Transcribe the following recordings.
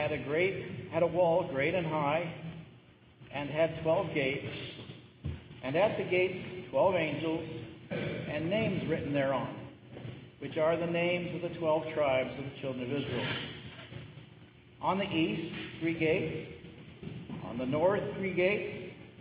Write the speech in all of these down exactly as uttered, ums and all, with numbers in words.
had a great had a wall great and high, and had twelve gates, and at the gates twelve angels, and names written thereon, which are the names of the twelve tribes of the children of Israel. On the east, three gates. On the north, three gates.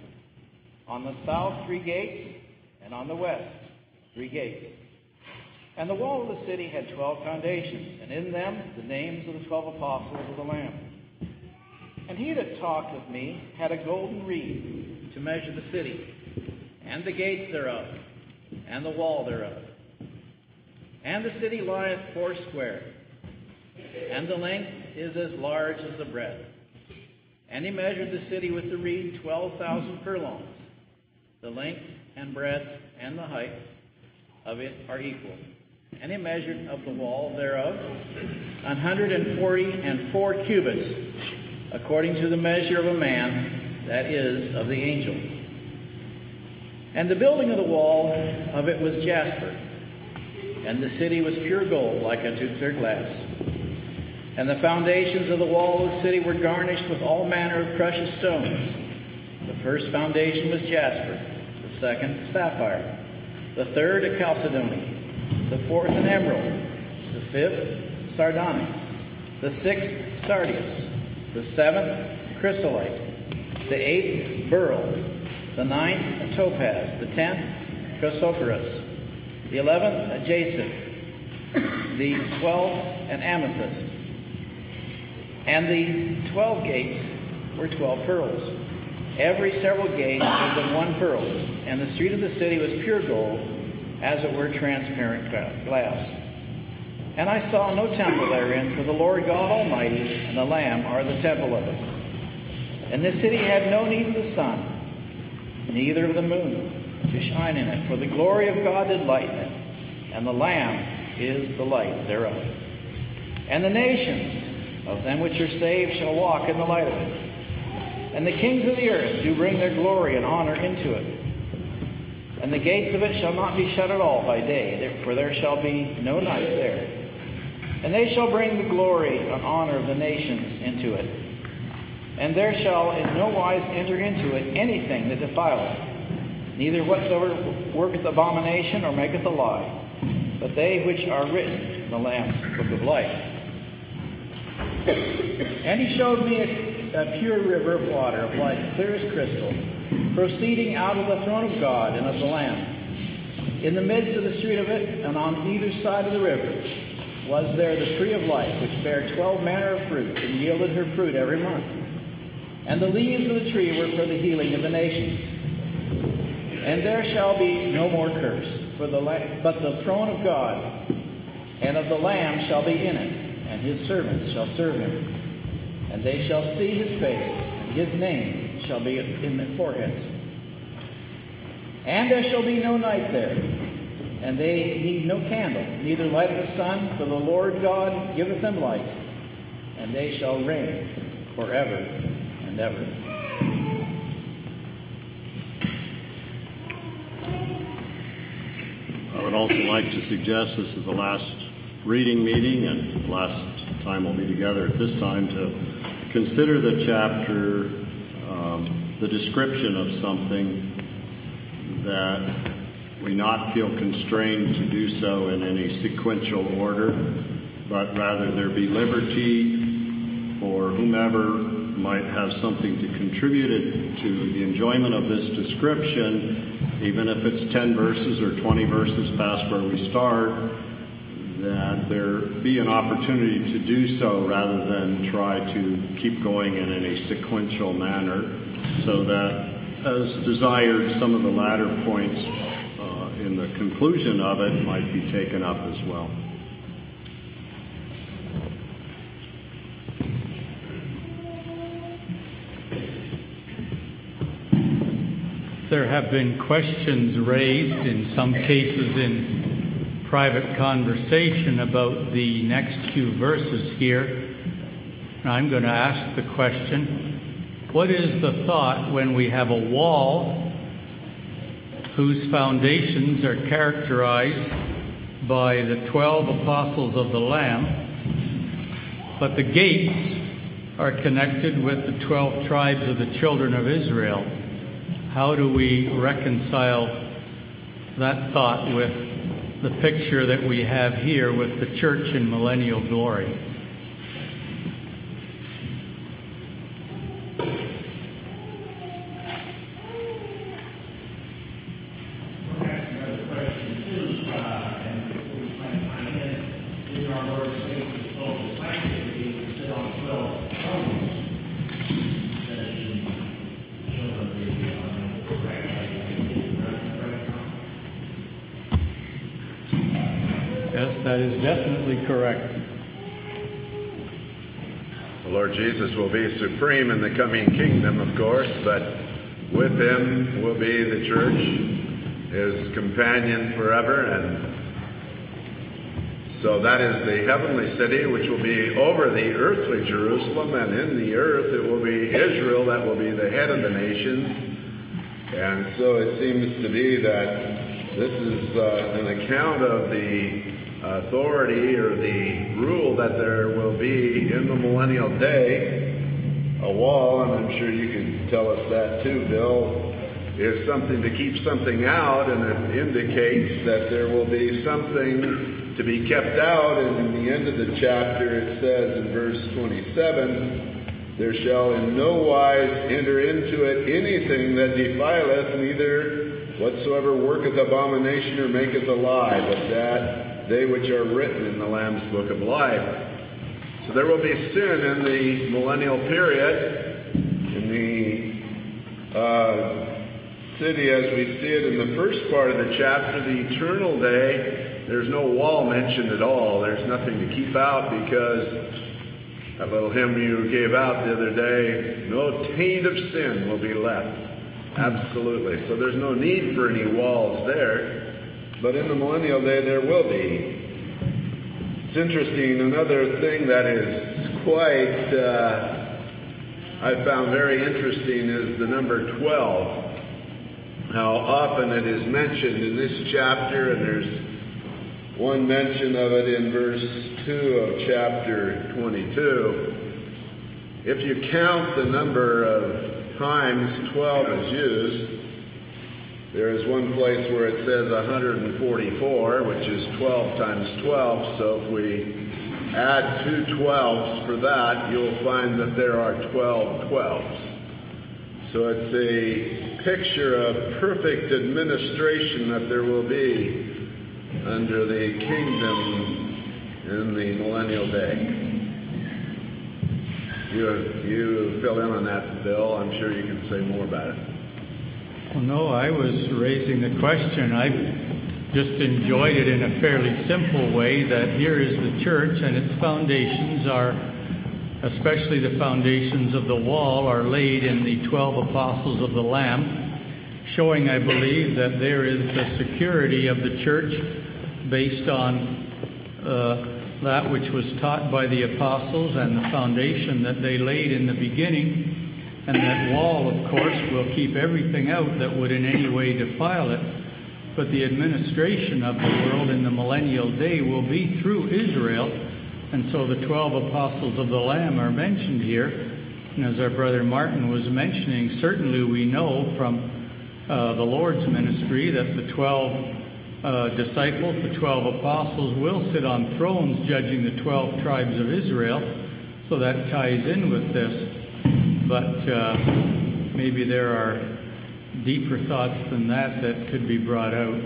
On the south, three gates. And on the west, three gates. And the wall of the city had twelve foundations, and in them the names of the twelve apostles of the Lamb. And he that talked with me had a golden reed to measure the city, and the gates thereof, and the wall thereof. And the city lieth foursquare, and the length is as large as the breadth. And he measured the city with the reed twelve thousand furlongs. The length and breadth and the height of it are equal. And he measured of the wall thereof an hundred and forty and four cubits, according to the measure of a man, that is, of the angel. And the building of the wall of it was jasper, and the city was pure gold, like unto clear glass. And the foundations of the wall of the city were garnished with all manner of precious stones. The first foundation was jasper, the second sapphire, the third a chalcedony, the fourth an emerald, the fifth sardonyx, the sixth sardius, the seventh chrysolite, the eighth beryl, the ninth a topaz, the tenth chrysoprase, the eleventh a jacinth, the twelfth an amethyst. And the twelve gates were twelve pearls. Every several gate was of one pearl, and the street of the city was pure gold, as it were transparent glass. And I saw no temple therein, for the Lord God Almighty and the Lamb are the temple of it. And the city had no need of the sun, neither of the moon, to shine in it, for the glory of God did lighten it, and the Lamb is the light thereof. And the nations of them which are saved shall walk in the light of it. And the kings of the earth do bring their glory and honor into it. And the gates of it shall not be shut at all by day, for there shall be no night there. And they shall bring the glory and honor of the nations into it. And there shall in no wise enter into it anything that defileth, neither whatsoever worketh abomination or maketh a lie, but they which are written in the Lamb's book of life. And he showed me a, a pure river of water of light, clear as crystal, proceeding out of the throne of God and of the Lamb. In the midst of the street of it, and on either side of the river, was there the tree of life, which bare twelve manner of fruits, and yielded her fruit every month. And the leaves of the tree were for the healing of the nations. And there shall be no more curse, for the but the throne of God and of the Lamb shall be in it, and his servants shall serve him. And they shall see his face, and his name shall be in their foreheads. And there shall be no night there, and they need no candle, neither light of the sun, for the Lord God giveth them light, and they shall reign forever and ever. I would also like to suggest this is the last reading meeting and the last time we'll be together at this time to consider the chapter, um, the description of something that we not feel constrained to do so in any sequential order, but rather there be liberty for whomever might have something to contribute to the enjoyment of this description, even if it's ten verses or twenty verses past where we start, that there be an opportunity to do so rather than try to keep going in any sequential manner, so that as desired, some of the latter points uh, in the conclusion of it might be taken up as well. There have been questions raised, in some cases in private conversation, about the next few verses here. And I'm going to ask the question, what is the thought when we have a wall whose foundations are characterized by the twelve apostles of the Lamb, but the gates are connected with the twelve tribes of the children of Israel. How do we reconcile that thought with the picture that we have here with the church in millennial glory? Yes, that is definitely correct. The Lord Jesus will be supreme in the coming kingdom, of course, but with him will be the church, his companion forever. And so that is the heavenly city, which will be over the earthly Jerusalem, and in the earth it will be Israel that will be the head of the nations. And so it seems to be that this is uh, an account of the authority or the rule that there will be in the millennial day. A wall, and I'm sure you can tell us that too, Bill, is something to keep something out, and it indicates that there will be something to be kept out. And in the end of the chapter it says in verse twenty-seven, there shall in no wise enter into it anything that defileth, neither whatsoever worketh abomination or maketh a lie, but that they which are written in the Lamb's book of life. So there will be sin in the millennial period, in the uh, city as we see it in the first part of the chapter, the eternal day. There's no wall mentioned at all. There's nothing to keep out, because that little hymn you gave out the other day, no taint of sin will be left. Absolutely. So there's no need for any walls there. But in the millennial day, there will be. It's interesting. Another thing that is quite, uh, I found very interesting is the number twelve. How often it is mentioned in this chapter, and there's one mention of it in verse two of chapter twenty-two. If you count the number of times twelve is used, there is one place where it says one hundred forty-four, which is twelve times twelve. So if we add two twelves for that, you'll find that there are twelve twelves. So it's a picture of perfect administration that there will be under the kingdom in the millennial day. You, you fill in on that, Bill. I'm sure you can say more about it. Well, no, I was raising the question. I just enjoyed it in a fairly simple way, that here is the church, and its foundations are, especially the foundations of the wall, are laid in the twelve apostles of the Lamb, showing, I believe, that there is the security of the church based on uh, that which was taught by the apostles and the foundation that they laid in the beginning. And that wall, of course, will keep everything out that would in any way defile it. But the administration of the world in the millennial day will be through Israel. And so the twelve apostles of the Lamb are mentioned here. And as our brother Martin was mentioning, certainly we know from uh, the Lord's ministry that the twelve uh, disciples, the twelve apostles, will sit on thrones judging the twelve tribes of Israel. So that ties in with this. But uh, maybe there are deeper thoughts than that that could be brought out.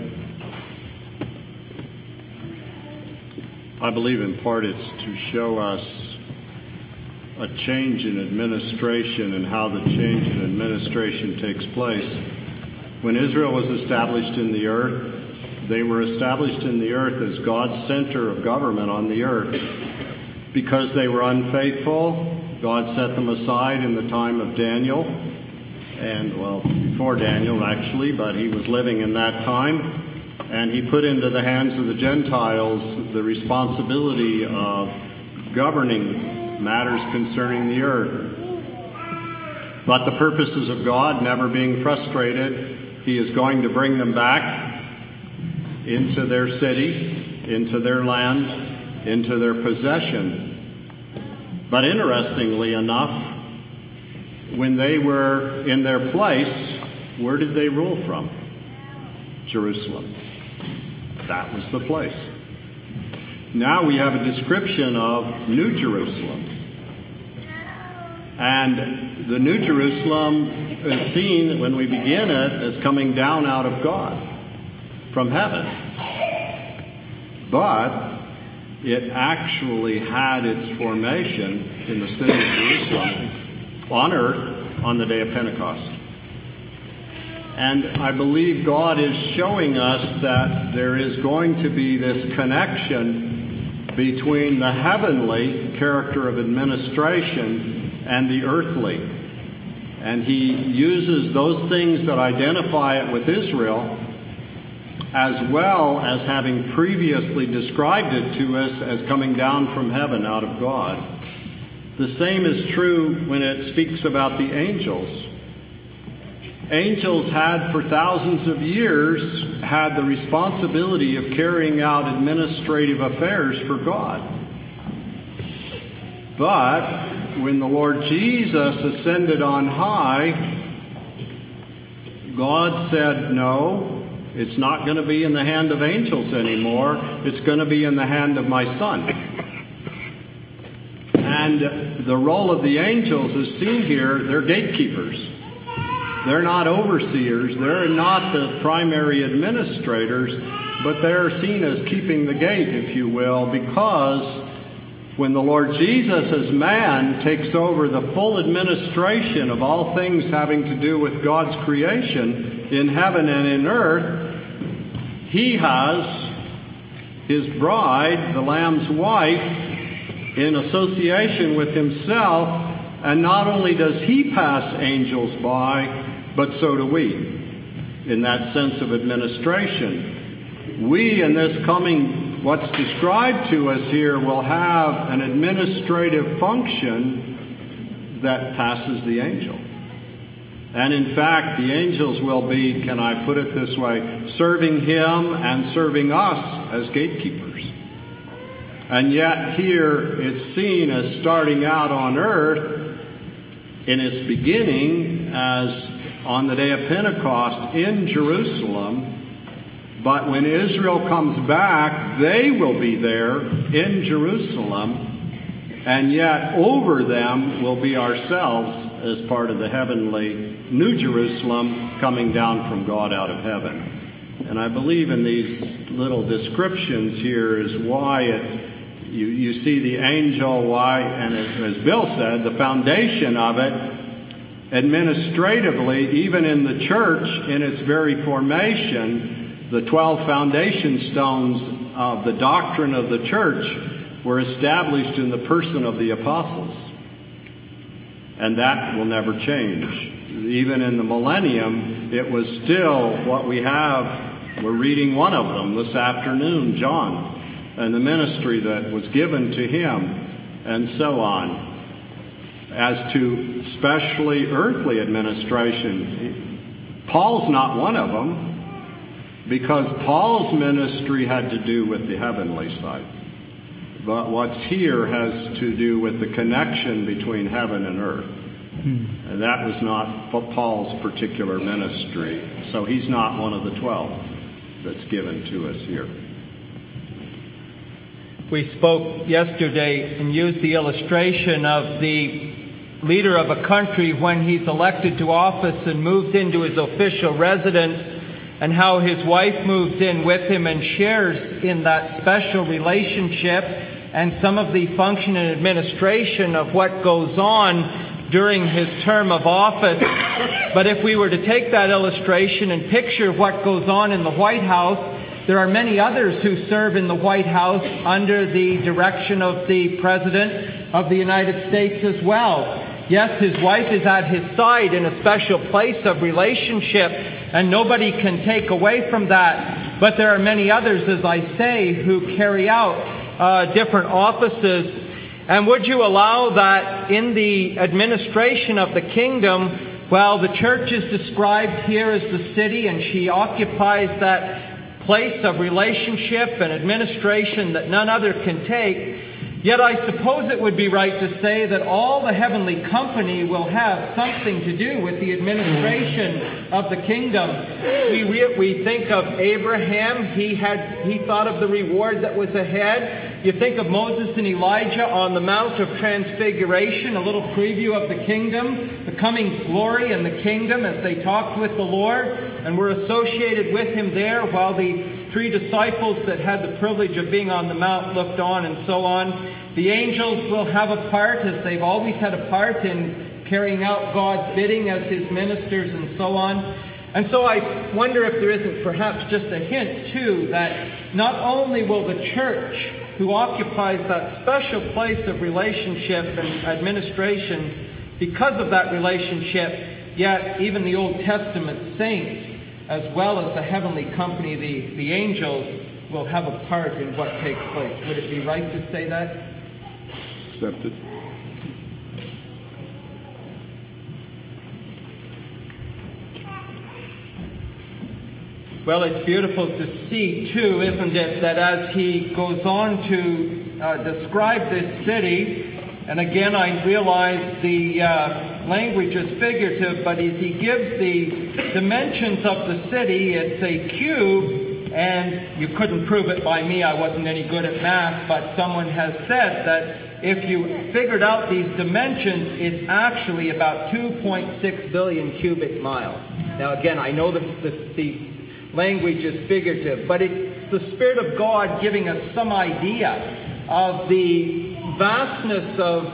I believe in part it's to show us a change in administration and how the change in administration takes place. When Israel was established in the earth, they were established in the earth as God's center of government on the earth. Because they were unfaithful, God set them aside in the time of Daniel, and well, before Daniel actually, but he was living in that time, and he put into the hands of the Gentiles the responsibility of governing matters concerning the earth. But the purposes of God never being frustrated, he is going to bring them back into their city, into their land, into their possession. But interestingly enough, when they were in their place, where did they rule from? Jerusalem. That was the place. Now we have a description of New Jerusalem. And the New Jerusalem is seen when we begin it as coming down out of God from heaven. But it actually had its formation in the city of Jerusalem on earth on the day of Pentecost. And I believe God is showing us that there is going to be this connection between the heavenly character of administration and the earthly. And he uses those things that identify it with Israel, as well as having previously described it to us as coming down from heaven out of God. The same is true when it speaks about the angels. Angels had for thousands of years had the responsibility of carrying out administrative affairs for God. But when the Lord Jesus ascended on high, God said, no, it's not going to be in the hand of angels anymore. It's going to be in the hand of my Son. And the role of the angels is seen here. They're gatekeepers. They're not overseers. They're not the primary administrators, but they're seen as keeping the gate, if you will, because when the Lord Jesus as man takes over the full administration of all things having to do with God's creation in heaven and in earth, he has his bride, the Lamb's wife, in association with himself, and not only does he pass angels by, but so do we, in that sense of administration. We, in this coming, what's described to us here, will have an administrative function that passes the angel. And in fact, the angels will be, can I put it this way, serving him and serving us as gatekeepers. And yet here it's seen as starting out on earth in its beginning as on the day of Pentecost in Jerusalem. But when Israel comes back, they will be there in Jerusalem. And yet over them will be ourselves as part of the heavenly New Jerusalem coming down from God out of heaven. And I believe in these little descriptions here is why it, you, you see the angel, why, and as Bill said, the foundation of it, administratively, even in the church, in its very formation, the twelve foundation stones of the doctrine of the church were established in the person of the apostles. And that will never change. Even in the millennium, it was still what we have. We're reading one of them this afternoon, John, and the ministry that was given to him, and so on. As to especially earthly administration, Paul's not one of them, because Paul's ministry had to do with the heavenly side. But what's here has to do with the connection between heaven and earth. Hmm. And that was not Paul's particular ministry. So he's not one of the twelve that's given to us here. We spoke yesterday and used the illustration of the leader of a country when he's elected to office and moves into his official residence, and how his wife moves in with him and shares in that special relationship and some of the function and administration of what goes on during his term of office. But if we were to take that illustration and picture what goes on in the White House, there are many others who serve in the White House under the direction of the President of the United States as well. Yes, his wife is at his side in a special place of relationship, and nobody can take away from that. But there are many others, as I say, who carry out uh, different offices. And would you allow that in the administration of the kingdom, well, the church is described here as the city, and she occupies that place of relationship and administration that none other can take. Yet I suppose it would be right to say that all the heavenly company will have something to do with the administration of the kingdom. We, re- we think of Abraham. He had he thought of the reward that was ahead. You think of Moses and Elijah on the Mount of Transfiguration, a little preview of the kingdom, the coming glory and the kingdom as they talked with the Lord and were associated with him there while the three disciples that had the privilege of being on the mount looked on and so on. The angels will have a part, as they've always had a part, in carrying out God's bidding as his ministers and so on. And so I wonder if there isn't perhaps just a hint, too, that not only will the church, who occupies that special place of relationship and administration, because of that relationship, yet even the Old Testament saints, as well as the heavenly company, the, the angels, will have a part in what takes place. Would it be right to say that? Accepted. Well, it's beautiful to see, too, isn't it, that as he goes on to uh, describe this city, and again I realize the uh, language is figurative, but as he gives the dimensions of the city, it's a cube, and you couldn't prove it by me, I wasn't any good at math, but someone has said that if you figured out these dimensions, it's actually about two point six billion cubic miles. Now again, I know the, the, the language is figurative, but it's the Spirit of God giving us some idea of the vastness of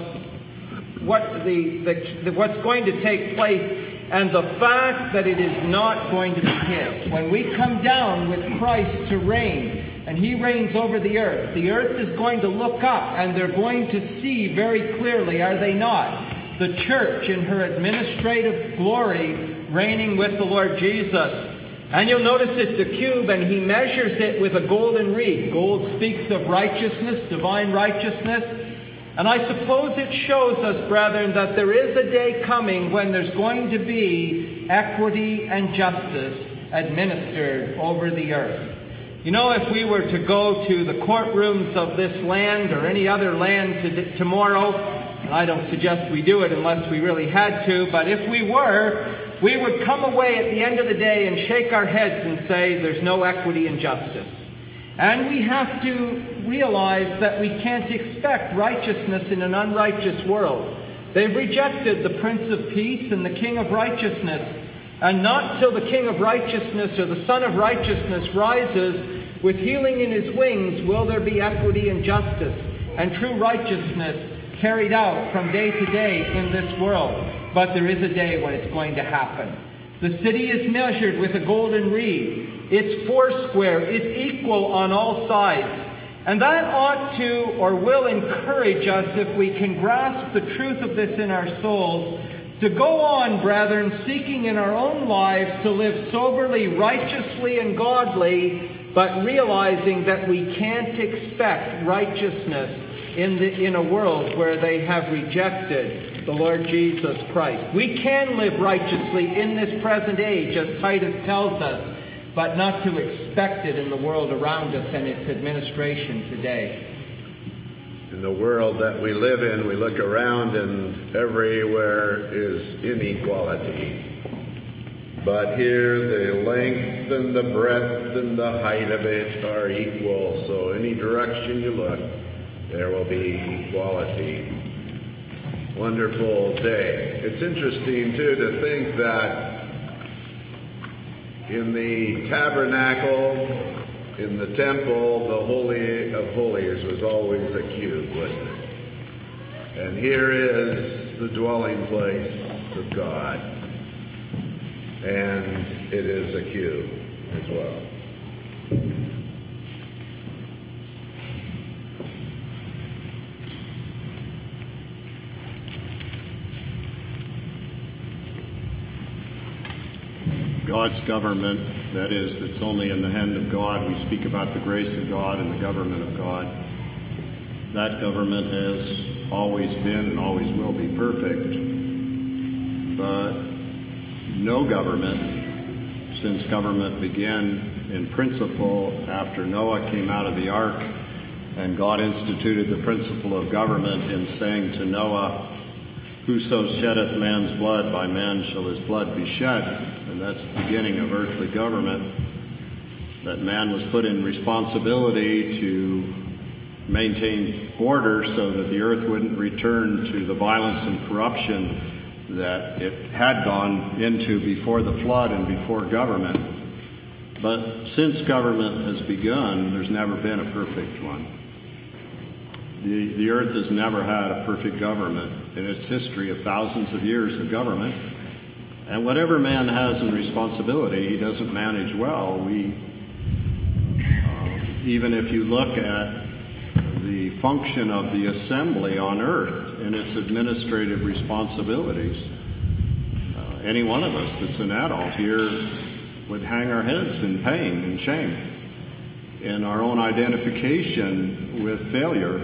what the, the, the what's going to take place and the fact that it is not going to be his. When we come down with Christ to reign, and he reigns over the earth, the earth is going to look up and they're going to see very clearly, are they not, the church in her administrative glory reigning with the Lord Jesus. And you'll notice it's a cube, and he measures it with a golden reed. Gold speaks of righteousness, divine righteousness. And I suppose it shows us, brethren, that there is a day coming when there's going to be equity and justice administered over the earth. You know, if we were to go to the courtrooms of this land or any other land to, tomorrow, and I don't suggest we do it unless we really had to, but if we were, we would come away at the end of the day and shake our heads and say there's no equity and justice. And we have to realize that we can't expect righteousness in an unrighteous world. They've rejected the Prince of Peace and the King of Righteousness. And not till the King of Righteousness or the Son of Righteousness rises with healing in his wings will there be equity and justice and true righteousness carried out from day to day in this world. But there is a day when it's going to happen. The city is measured with a golden reed. It's foursquare. It's equal on all sides. And that ought to or will encourage us, if we can grasp the truth of this in our souls, to go on, brethren, seeking in our own lives to live soberly, righteously, and godly, but realizing that we can't expect righteousness in, the, in a world where they have rejected the Lord Jesus Christ. We can live righteously in this present age, as Titus tells us, but not to expect it in the world around us and its administration today. In the world that we live in, we look around and everywhere is inequality. But here the length and the breadth and the height of it are equal. So any direction you look, there will be equality. Wonderful day. It's interesting, too, to think that in the tabernacle, in the temple, the Holy of Holies was always a cube, wasn't it? And here is the dwelling place of God. And it is a cube as well. God's government, that is, that's only in the hand of God. We speak about the grace of God and the government of God. That government has always been and always will be perfect. But no government, since government began in principle after Noah came out of the ark And God instituted the principle of government in saying to Noah, "Whoso sheddeth man's blood, by man shall his blood be shed." And that's the beginning of earthly government, that man was put in responsibility to maintain order so that the earth wouldn't return to the violence and corruption that it had gone into before the flood and before government. But since government has begun, there's never been a perfect one. The, the earth has never had a perfect government in its history of thousands of years of government. And whatever man has in responsibility, he doesn't manage well. We, uh, even if you look at the function of the assembly on earth and its administrative responsibilities, uh, any one of us that's an adult here would hang our heads in pain and shame in our own identification with failure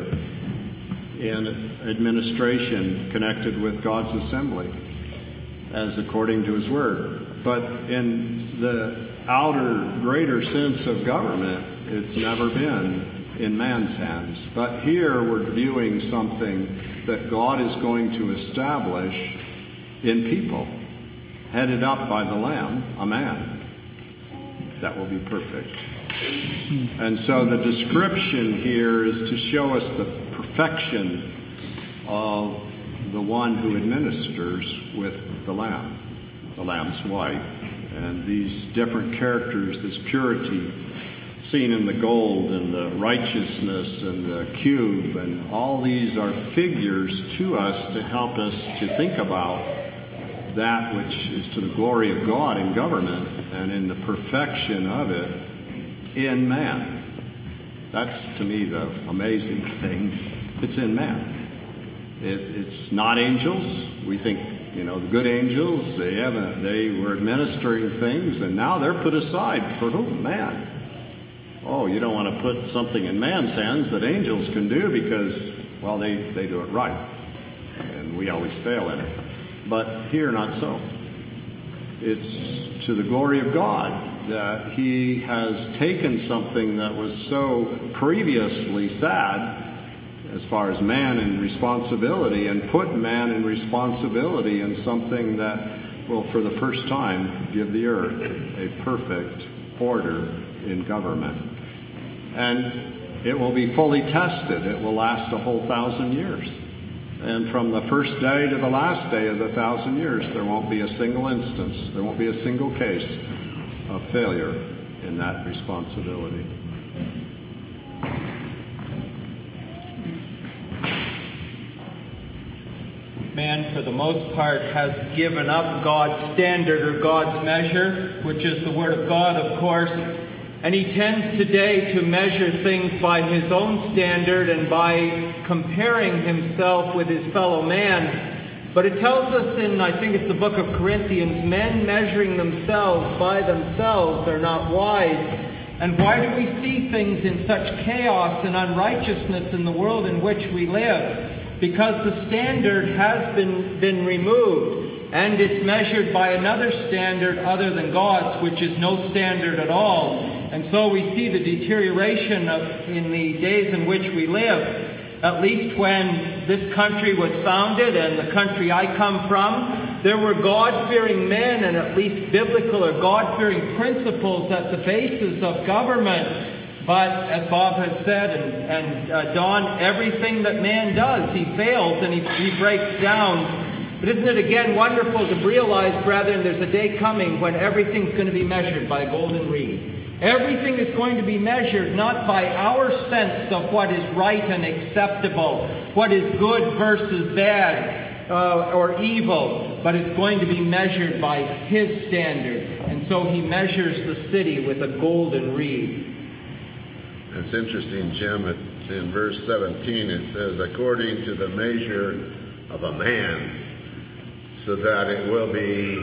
in administration connected with God's assembly, as according to His Word. But in the outer, greater sense of government, it's never been in man's hands. But here we're viewing something that God is going to establish in people, headed up by the Lamb, a man that will be perfect. And so the description here is to show us the perfection of the one who administers with the Lamb, the Lamb's wife. And these different characters, this purity seen in the gold and the righteousness and the cube, and all these are figures to us to help us to think about that which is to the glory of God in government and in the perfection of it in man. That's, to me, the amazing thing. It's in man. It, it's not angels. We think, you know, the good angels, they haven't, they were administering things, and now they're put aside for who? Man. Oh, you don't want to put something in man's hands that angels can do because, well, they, they do it right. And we always fail in it. But here, not so. It's to the glory of God that He has taken something that was so previously sad as far as man in responsibility and put man in responsibility in something that will for the first time give the earth a perfect order in government. And it will be fully tested. It will last a whole thousand years. And from the first day to the last day of the thousand years, there won't be a single instance, there won't be a single case of failure in that responsibility. Man, for the most part, has given up God's standard or God's measure, which is the Word of God, of course. And he tends today to measure things by his own standard and by comparing himself with his fellow man. But it tells us in, I think it's the book of Corinthians, men measuring themselves by themselves are not wise. And why do we see things in such chaos and unrighteousness in the world in which we live? Because the standard has been, been removed, and it's measured by another standard other than God's, which is no standard at all. And so we see the deterioration of, in the days in which we live. At least when this country was founded, and the country I come from, there were God-fearing men and at least biblical or God-fearing principles at the basis of government. But as Bob has said, and, and uh, Don, everything that man does, he fails and he, he breaks down. But isn't it again wonderful to realize, brethren, there's a day coming when everything's going to be measured by a golden reed. Everything is going to be measured not by our sense of what is right and acceptable, what is good versus bad uh, or evil, but it's going to be measured by His standard. And so He measures the city with a golden reed. It's interesting, Jim, in verse seventeen it says, according to the measure of a man, so that it will be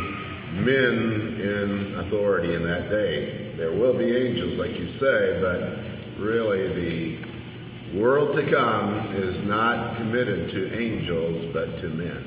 men in authority in that day. There will be angels, like you say, but really the world to come is not committed to angels, but to men.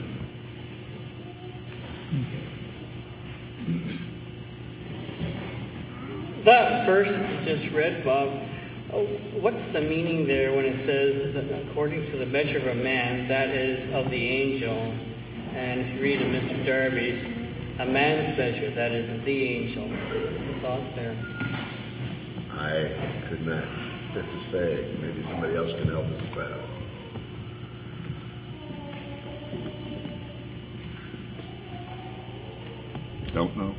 That verse you just read, Bob, Oh, what's the meaning there when it says, according to the measure of a man, that is of the angel? And if you read in Mister Darby's, a man's measure, that is of the angel. Thoughts there? I could not fit to say. Maybe somebody else can help us with that. Don't know.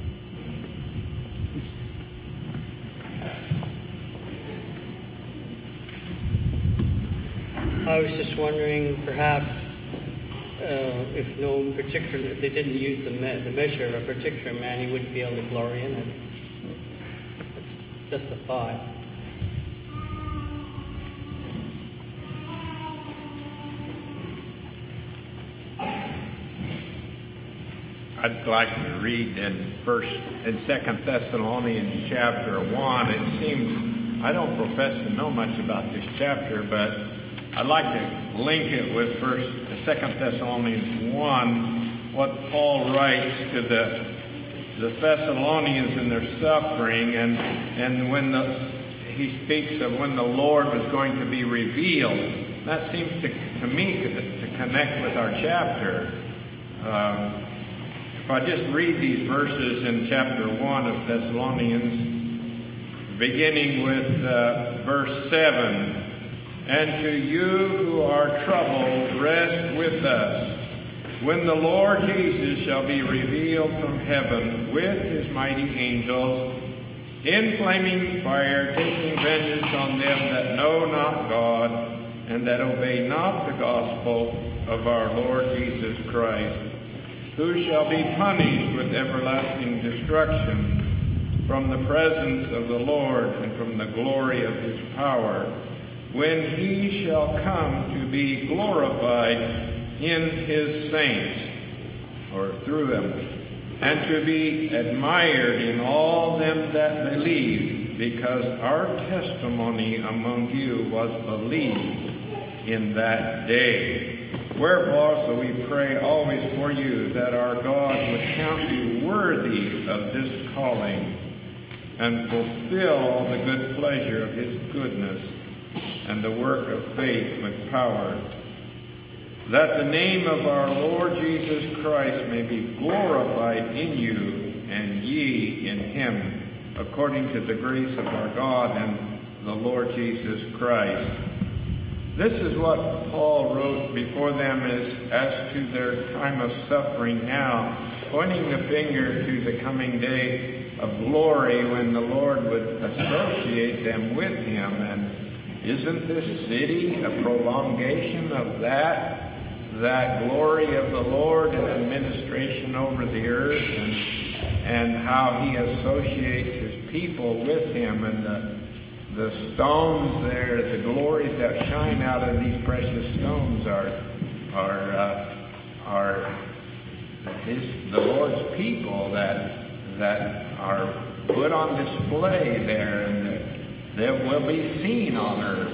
I was just wondering, perhaps, uh, if no particular, if they didn't use the, me- the measure of a particular man, he wouldn't be able to glory in it. It's just a thought. I'd like to read in First and Second Thessalonians chapter one. It seems I don't profess to know much about this chapter, but I'd like to link it with First, Second Thessalonians one, what Paul writes to the the Thessalonians in their suffering, and and when the he speaks of when the Lord was going to be revealed. That seems to to me to, to connect with our chapter. Um, If I just read these verses in chapter one of Thessalonians, beginning with uh, verse seven, and to you who are troubled, rest with us, when the Lord Jesus shall be revealed from heaven with his mighty angels, in flaming fire, taking vengeance on them that know not God, and that obey not the gospel of our Lord Jesus Christ, who shall be punished with everlasting destruction from the presence of the Lord and from the glory of his power, when he shall come to be glorified in his saints, or through them, and to be admired in all them that believe, because our testimony among you was believed in that day. Wherefore, so we pray always for you, that our God would count you worthy of this calling, and fulfill all the good pleasure of his goodness, and the work of faith with power, that the name of our Lord Jesus Christ may be glorified in you, and ye in him, according to the grace of our God and the Lord Jesus Christ. This is what Paul wrote before them as, as to their time of suffering now, pointing the finger to the coming day of glory when the Lord would associate them with him. And isn't this city a prolongation of that, that glory of the Lord and administration over the earth, and, and how he associates his people with him, and the The stones there, the glories that shine out of these precious stones are are uh, are his, the Lord's people that that are put on display there, and that, that will be seen on earth.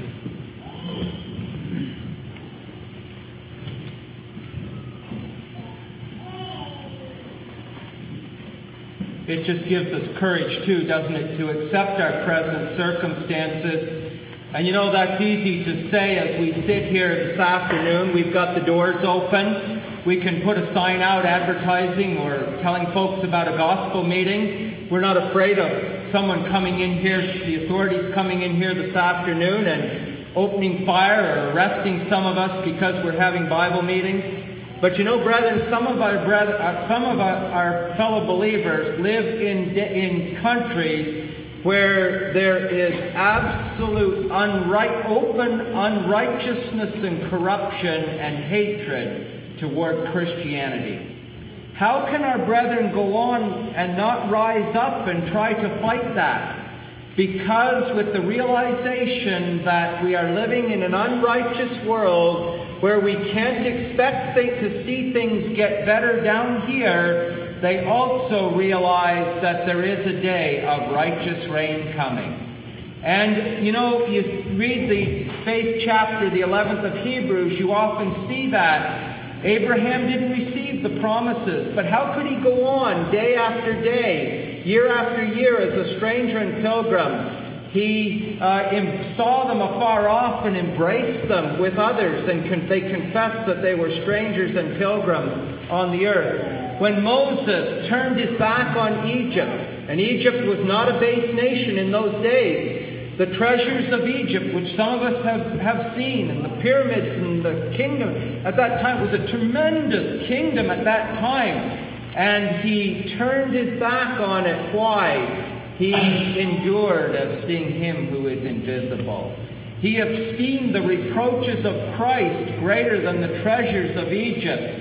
It just gives us courage too, doesn't it, to accept our present circumstances. And you know, that's easy to say as we sit here this afternoon. We've got the doors open. We can put a sign out advertising or telling folks about a gospel meeting. We're not afraid of someone coming in here, the authorities coming in here this afternoon and opening fire or arresting some of us because we're having Bible meetings. But you know, brethren, some of our brethren, some of our, our fellow believers live in in countries where there is absolute unright, open unrighteousness and corruption and hatred toward Christianity. How can our brethren go on and not rise up and try to fight that? Because with the realization that we are living in an unrighteous world where we can't expect to see things get better down here, they also realize that there is a day of righteous rain coming. And, you know, you read the faith chapter, the eleventh of Hebrews, you often see that. Abraham didn't receive the promises, but how could he go on day after day, year after year as a stranger and pilgrim? He uh, em- saw them afar off and embraced them with others, and con- they confessed that they were strangers and pilgrims on the earth. When Moses turned his back on Egypt, and Egypt was not a base nation in those days, the treasures of Egypt, which some of us have, have seen, and the pyramids and the kingdom at that time, was a tremendous kingdom at that time. And he turned his back on it. Why? He endured of seeing him who is invisible. He esteemed the reproaches of Christ greater than the treasures of Egypt.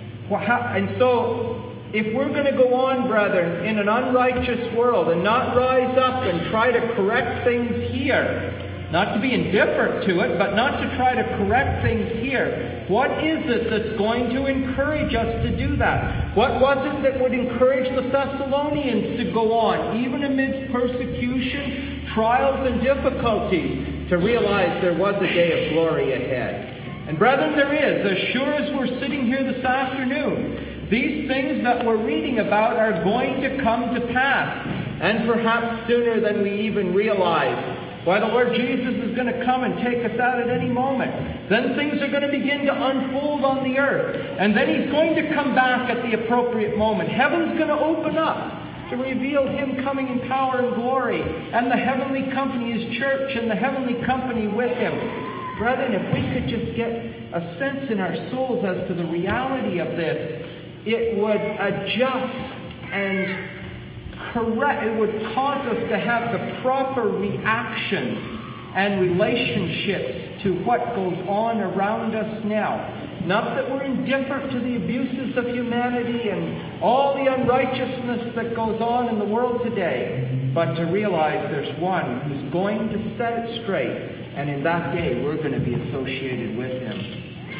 And so, if we're going to go on, brethren, in an unrighteous world and not rise up and try to correct things here, not to be indifferent to it, but not to try to correct things here, what is it that's going to encourage us to do that? What was it that would encourage the Thessalonians to go on, even amidst persecution, trials, and difficulties, to realize there was a day of glory ahead? And brethren, there is. As sure as we're sitting here this afternoon, these things that we're reading about are going to come to pass, and perhaps sooner than we even realize. Why, the Lord Jesus is going to come and take us out at any moment. Then things are going to begin to unfold on the earth. And then He's going to come back at the appropriate moment. Heaven's going to open up to reveal Him coming in power and glory. And the heavenly company, His church, and the heavenly company with Him. Brethren, if we could just get a sense in our souls as to the reality of this, it would adjust and correct, it would cause us to have the proper reactions and relationships to what goes on around us now. Not that we're indifferent to the abuses of humanity and all the unrighteousness that goes on in the world today, but to realize there's one who's going to set it straight, and in that day we're going to be associated with Him.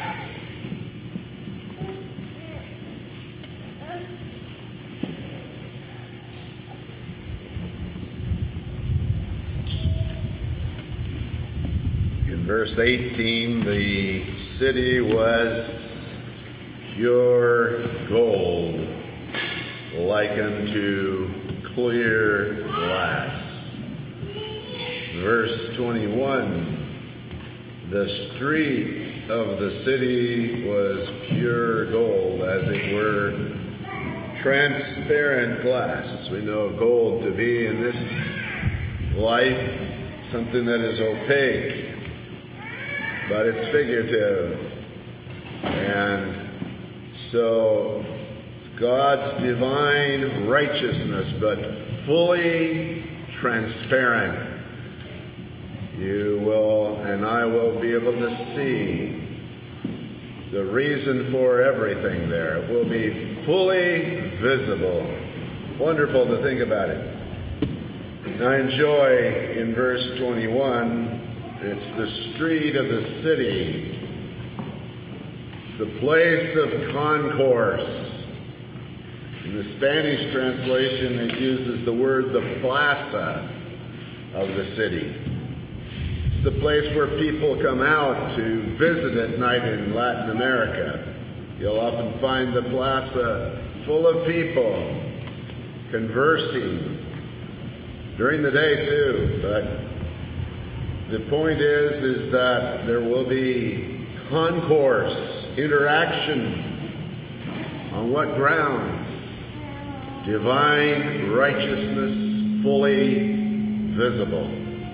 Verse eighteen, the city was pure gold, like unto clear glass. Verse twenty-one, the street of the city was pure gold, as it were transparent glass. We know gold to be in this life something that is opaque, but it's figurative. And so it's God's divine righteousness, but fully transparent. You will and I will be able to see the reason for everything there. It will be fully visible. Wonderful to think about it. I enjoy in verse twenty-one, it's the street of the city. It's the place of concourse. In the Spanish translation, it uses the word the plaza of the city. It's the place where people come out to visit at night in Latin America. You'll often find the plaza full of people conversing during the day too, but the point is, is that there will be concourse, interaction. On what grounds? Divine righteousness fully visible.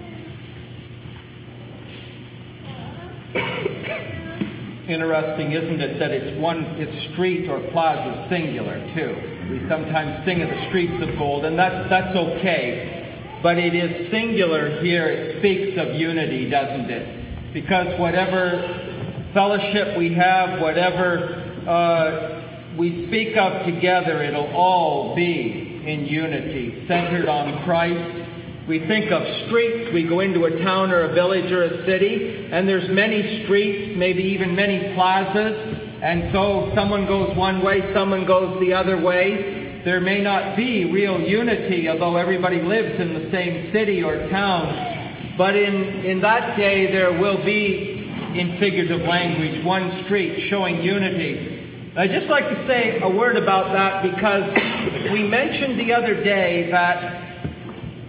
Interesting, isn't it, that it's one, it's street or plaza singular too. We sometimes sing of the streets of gold, and that's that's okay. But it is singular here. It speaks of unity, doesn't it? Because whatever fellowship we have, whatever uh, we speak of together, it'll all be in unity, centered on Christ. We think of streets. We go into a town or a village or a city, and there's many streets, maybe even many plazas. And so someone goes one way, someone goes the other way. There may not be real unity, although everybody lives in the same city or town. But in, in that day, there will be, in figurative language, one street showing unity. I'd just like to say a word about that, because we mentioned the other day that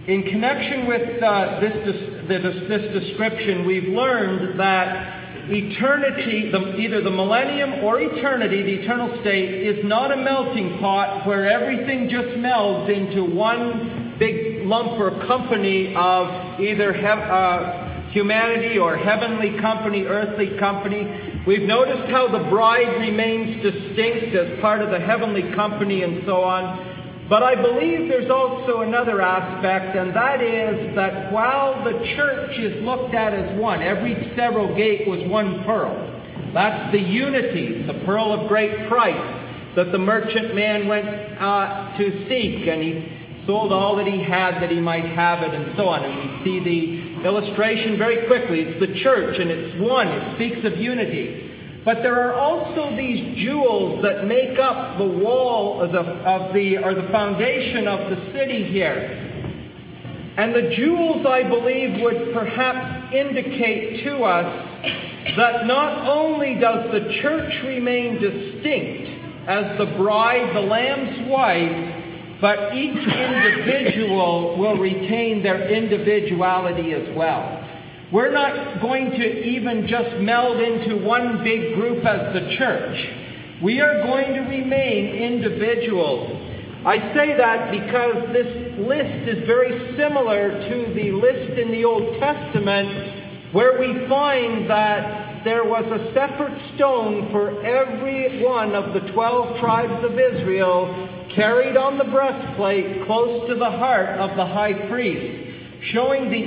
in connection with uh, this, this, this description, we've learned that eternity, the, either the millennium or eternity, the eternal state, is not a melting pot where everything just melds into one big lump or company of either he- uh, humanity or heavenly company, earthly company. We've noticed how the bride remains distinct as part of the heavenly company and so on. But I believe there's also another aspect, and that is that while the church is looked at as one, every several gate was one pearl. That's the unity, the pearl of great price that the merchant man went uh, to seek, and he sold all that he had that he might have it, and so on. And we see the illustration very quickly. It's the church, and it's one. It speaks of unity. But there are also these jewels that make up the wall of the, of the, or the foundation of the city here. And the jewels, I believe, would perhaps indicate to us that not only does the church remain distinct as the bride, the Lamb's wife, but each individual will retain their individuality as well. We're not going to even just meld into one big group as the church. We are going to remain individuals. I say that because this list is very similar to the list in the Old Testament, where we find that there was a separate stone for every one of the twelve tribes of Israel, carried on the breastplate close to the heart of the high priest, showing the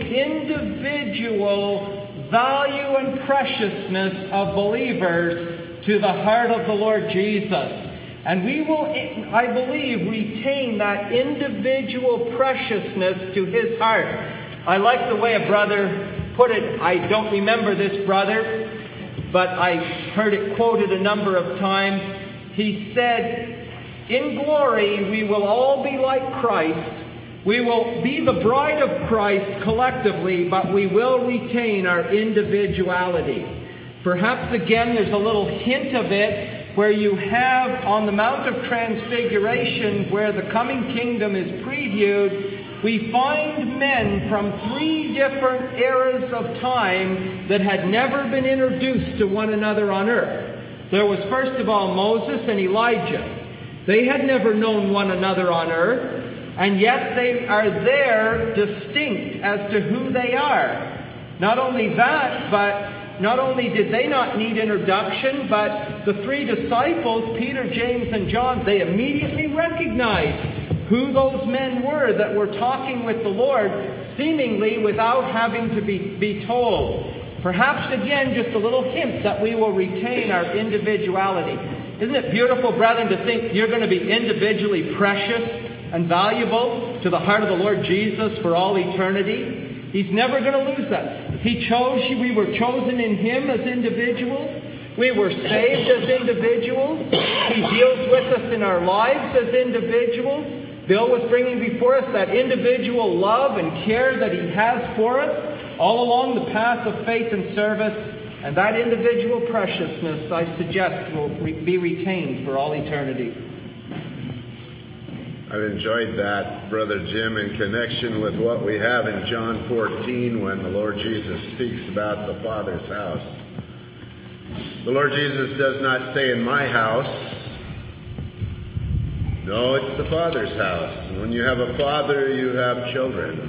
individual value and preciousness of believers to the heart of the Lord Jesus. And we will, I believe, retain that individual preciousness to his heart. I like the way a brother put it. I don't remember this brother, but I heard it quoted a number of times. He said, "In glory we will all be like Christ. We will be the bride of Christ collectively, but we will retain our individuality." Perhaps again there's a little hint of it where you have on the Mount of Transfiguration, where the coming kingdom is previewed, we find men from three different eras of time that had never been introduced to one another on earth. There was first of all Moses and Elijah. They had never known one another on earth. And yet they are there distinct as to who they are. Not only that, but not only did they not need introduction, but the three disciples, Peter, James, and John, they immediately recognized who those men were that were talking with the Lord, seemingly without having to be, be told. Perhaps again, just a little hint that we will retain our individuality. Isn't it beautiful, brethren, to think you're going to be individually precious and valuable to the heart of the Lord Jesus for all eternity? He's never going to lose that. He chose you. We were chosen in Him as individuals. We were saved as individuals. He deals with us in our lives as individuals. Bill was bringing before us that individual love and care that He has for us all along the path of faith and service. And that individual preciousness, I suggest, will re- be retained for all eternity. I've enjoyed that, Brother Jim, in connection with what we have in John fourteen when the Lord Jesus speaks about the Father's house. The Lord Jesus does not say, "In my house." No, it's the Father's house. And when you have a father, you have children.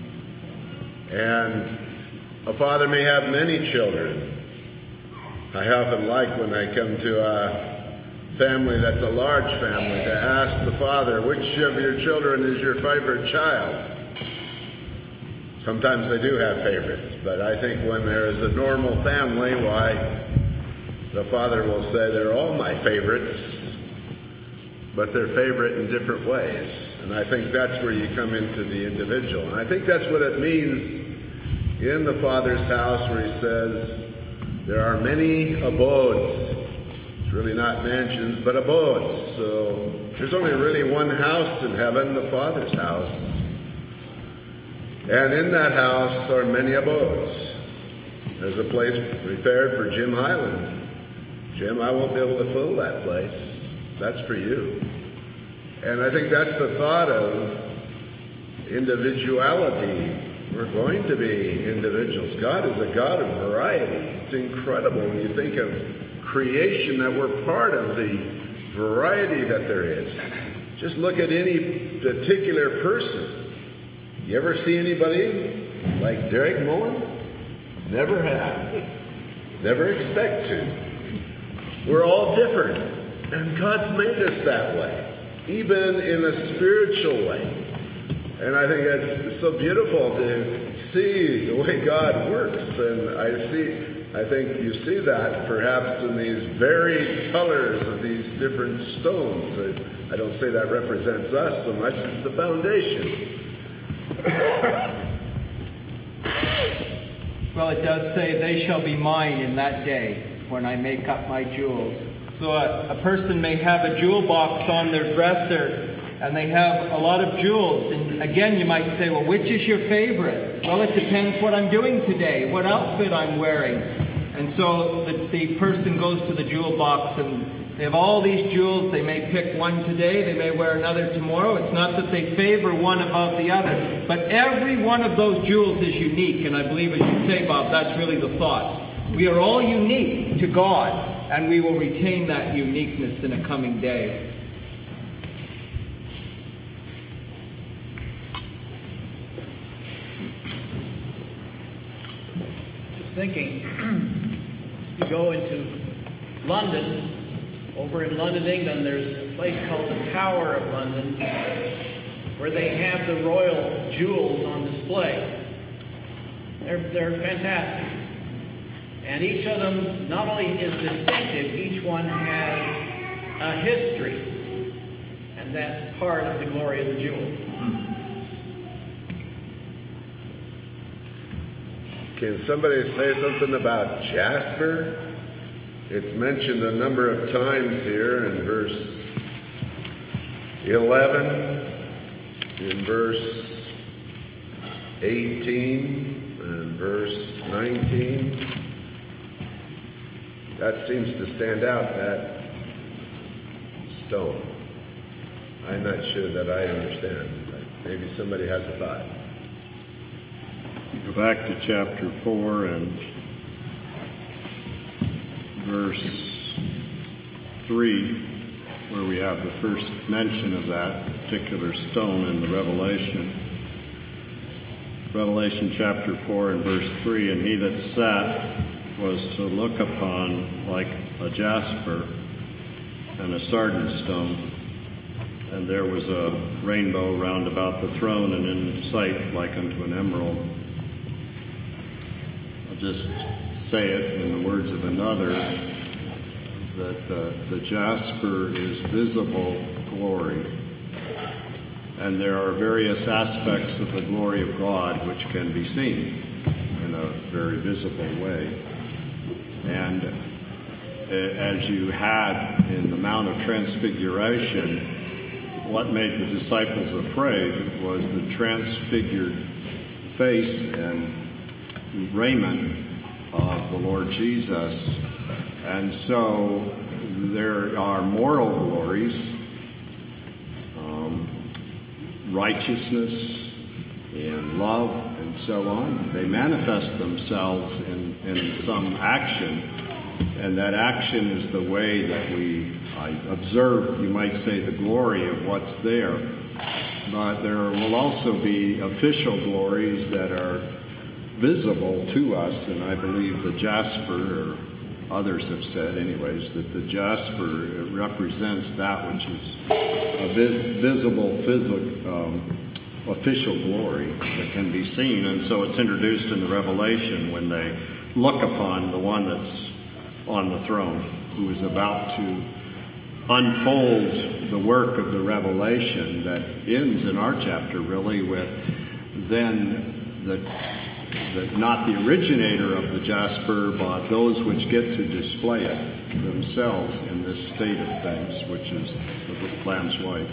And a father may have many children. I often like when I come to a family that's a large family to ask the father, which of your children is your favorite child? Sometimes they do have favorites, but I think when there is a normal family, why, the father will say, they're all my favorites, but they're favorite in different ways. And I think that's where you come into the individual. And I think that's what it means in the Father's house, where He says, there are many abodes. It's really not mansions, but abodes. So there's only really one house in heaven, the Father's house. And in that house are many abodes. There's a place prepared for Jim Highland. Jim, I won't be able to fill that place. That's for you. And I think that's the thought of individuality. We're going to be individuals. God is a God of variety. It's incredible when you think of creation that we're part of the variety that there is. Just look at any particular person. You ever see anybody like Derek Mullen? Never have. Never expect to. We're all different. And God's made us that way, even in a spiritual way. And I think it's so beautiful to see the way God works. And I see, I think you see that perhaps in these varied colors of these different stones. I, I don't say that represents us so much as the foundation. Well, it does say, they shall be mine in that day when I make up my jewels. So a, a person may have a jewel box on their dresser and they have a lot of jewels. And again, you might say, well, which is your favorite? Well, it depends what I'm doing today, what outfit I'm wearing. And so the, the person goes to the jewel box and they have all these jewels. They may pick one today, they may wear another tomorrow. It's not that they favor one above the other, but every one of those jewels is unique. And I believe, as you say, Bob, that's really the thought. We are all unique to God, and we will retain that uniqueness in a coming day. Just thinking, you go into London. Over in London, England, there's a place called the Tower of London where they have the royal jewels on display. They're, they're fantastic. And each of them not only is distinctive, each one has a history. And that's part of the glory of the jewel. Can somebody say something about jasper? It's mentioned a number of times here in verse eleven, in verse eighteen, and verse nineteen. That seems to stand out, that stone. I'm not sure that I understand, but maybe somebody has a thought. Go back to chapter four and verse three, where we have the first mention of that particular stone in the Revelation. Revelation chapter four and verse three, and he that sat was to look upon like a jasper and a sardine stone, and there was a rainbow round about the throne, and in sight like unto an emerald. I'll just say it in the words of another, that the, the jasper is visible glory. And there are various aspects of the glory of God which can be seen in a very visible way. And as you had in the Mount of Transfiguration, what made the disciples afraid was the transfigured face and raiment of the Lord Jesus. And so there are moral glories, um, righteousness and love and so on. They manifest themselves in, in some action, and that action is the way that we I observe, you might say, the glory of what's there. But there will also be official glories that are visible to us, and I believe the jasper, or others have said anyways, that the jasper represents that which is a vis- visible physical, um, official glory that can be seen. And so it's introduced in the Revelation when they look upon the one that's on the throne, who is about to unfold the work of the revelation that ends in our chapter really with then the The, not the originator of the jasper, but those which get to display it themselves in this state of things, which is the Lamb's wife.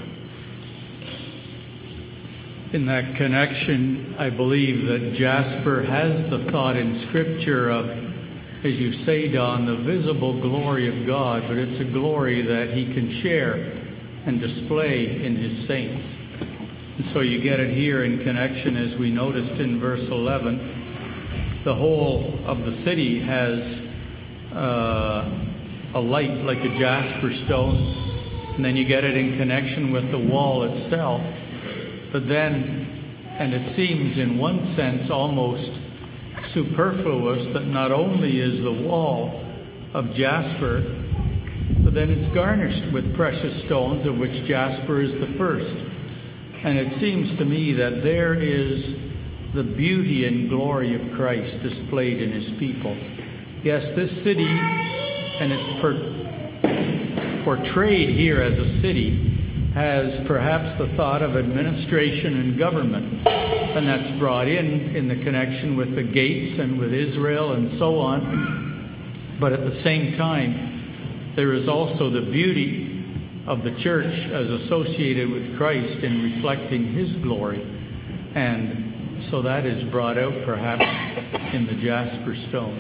In that connection, I believe that jasper has the thought in Scripture of, as you say, Don, the visible glory of God, but it's a glory that He can share and display in His saints. And so you get it here in connection, as we noticed in verse eleven. The whole of the city has uh, a light like a jasper stone. And then you get it in connection with the wall itself. But then, and it seems in one sense almost superfluous that not only is the wall of jasper, but then it's garnished with precious stones, of which jasper is the first. And it seems to me that there is the beauty and glory of Christ displayed in his people. Yes, this city, and it's per, portrayed here as a city, has perhaps the thought of administration and government. And that's brought in in the connection with the gates and with Israel and so on. But at the same time, there is also the beauty of the church as associated with Christ in reflecting his glory. And so that is brought out perhaps in the jasper stone.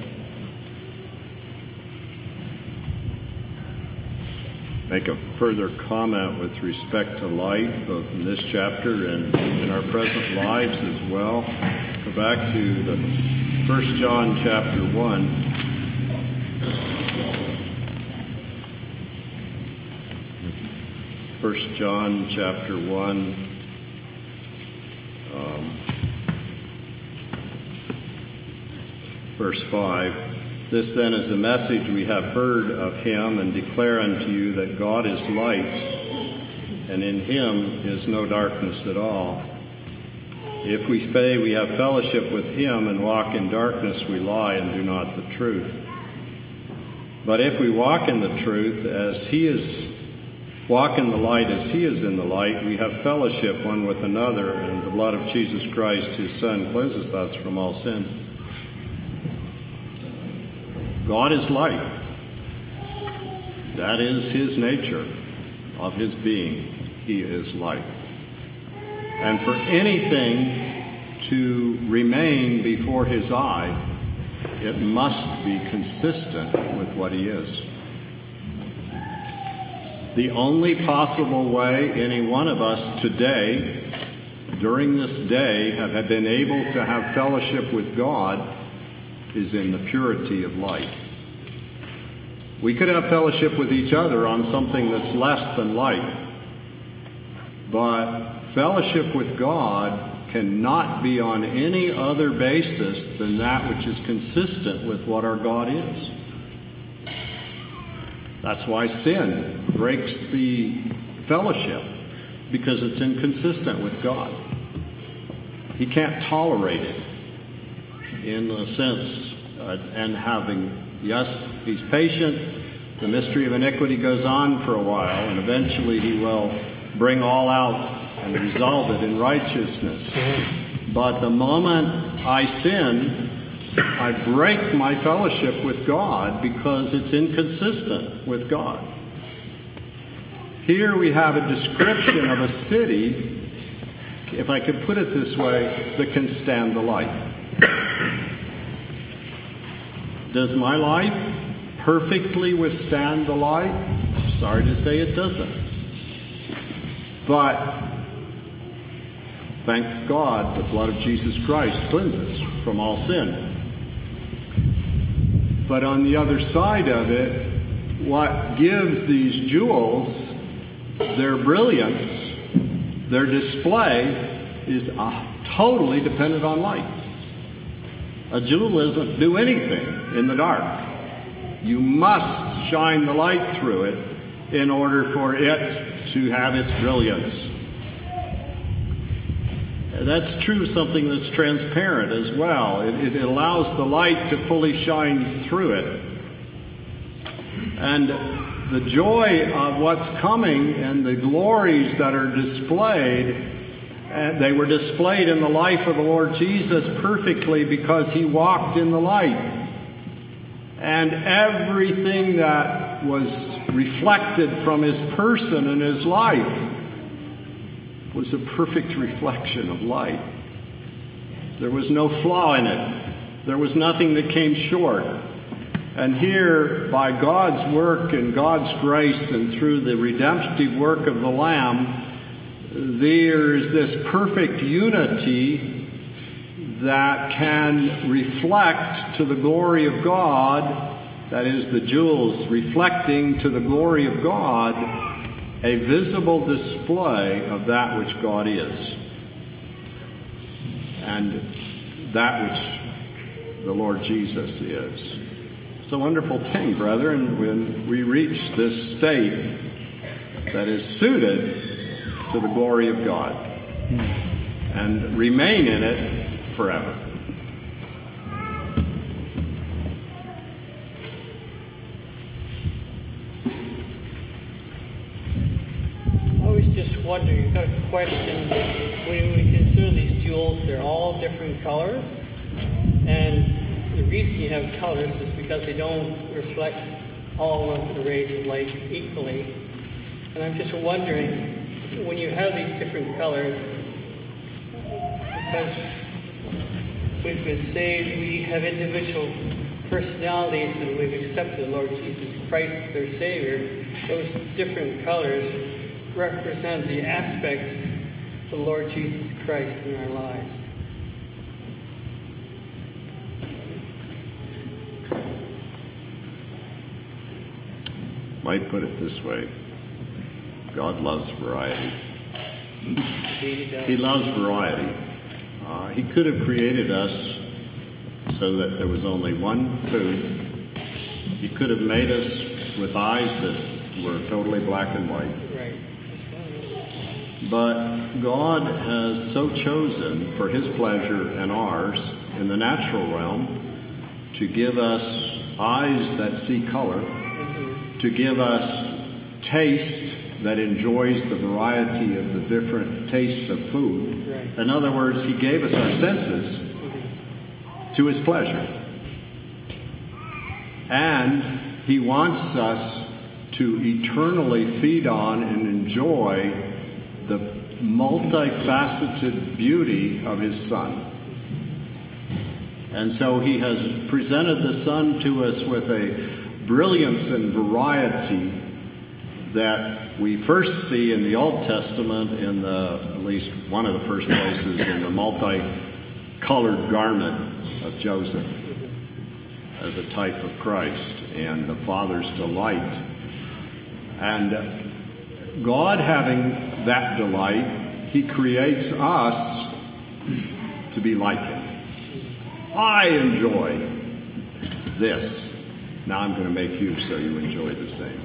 Make a further comment with respect to light, both in this chapter and in our present lives as well. Go back to the First John chapter one. First John chapter one, um, verse five. This then is the message we have heard of him and declare unto you, that God is light, and in him is no darkness at all. If we say we have fellowship with him and walk in darkness, we lie and do not the truth. But if we walk in the truth as he is Walk in the light as he is in the light, we have fellowship one with another, and the blood of Jesus Christ, his Son, cleanses us from all sin. God is light. That is his nature of his being. He is light. And for anything to remain before his eye, it must be consistent with what he is. The only possible way any one of us today, during this day, have been able to have fellowship with God is in the purity of light. We could have fellowship with each other on something that's less than light, but fellowship with God cannot be on any other basis than that which is consistent with what our God is. That's why sin breaks the fellowship, because it's inconsistent with God. He can't tolerate it in a sense, uh, and having, yes, he's patient. The mystery of iniquity goes on for a while, and eventually he will bring all out and resolve it in righteousness. But the moment I sin, I break my fellowship with God because it's inconsistent with God. Here we have a description of a city, if I could put it this way, that can stand the light. Does my life perfectly withstand the light? Sorry to say it doesn't. But thank God the blood of Jesus Christ cleanses from all sin. But on the other side of it, what gives these jewels their brilliance, their display, is uh, totally dependent on light. A jewel doesn't do anything in the dark. You must shine the light through it in order for it to have its brilliance. That's true of something that's transparent as well. It, it allows the light to fully shine through it. And the joy of what's coming and the glories that are displayed, and they were displayed in the life of the Lord Jesus perfectly because he walked in the light. And everything that was reflected from his person and his life was a perfect reflection of light. There was no flaw in it. There was nothing that came short. And here, by God's work and God's grace and through the redemptive work of the Lamb, there's this perfect unity that can reflect to the glory of God, that is, the jewels reflecting to the glory of God, a visible display of that which God is, and that which the Lord Jesus is. It's a wonderful thing, brethren, when we reach this state that is suited to the glory of God and remain in it forever. I was just wondering, I've got a question. When we consider these jewels, they're all different colors. And the reason you have colors is because they don't reflect all of the rays of light equally. And I'm just wondering, when you have these different colors, because we've been saved, we have individual personalities and we've accepted the Lord Jesus Christ as our Savior, those different colors represent the aspects of the Lord Jesus Christ in our lives. Might put it this way. God loves variety. He loves variety. Uh, he could have created us so that there was only one food. He could have made us with eyes that were totally black and white. Right. But God has so chosen for His pleasure and ours in the natural realm to give us eyes that see color, mm-hmm. to give us taste that enjoys the variety of the different tastes of food. Right. In other words, He gave us our senses mm-hmm. to His pleasure. And He wants us to eternally feed on and enjoy the multifaceted beauty of His Son. And so He has presented the Son to us with a brilliance and variety that we first see in the Old Testament, in the, at least one of the first places, in the multicolored garment of Joseph as a type of Christ and the Father's delight. And God having that delight, He creates us to be like Him. I enjoy this. Now I'm going to make you so you enjoy the same.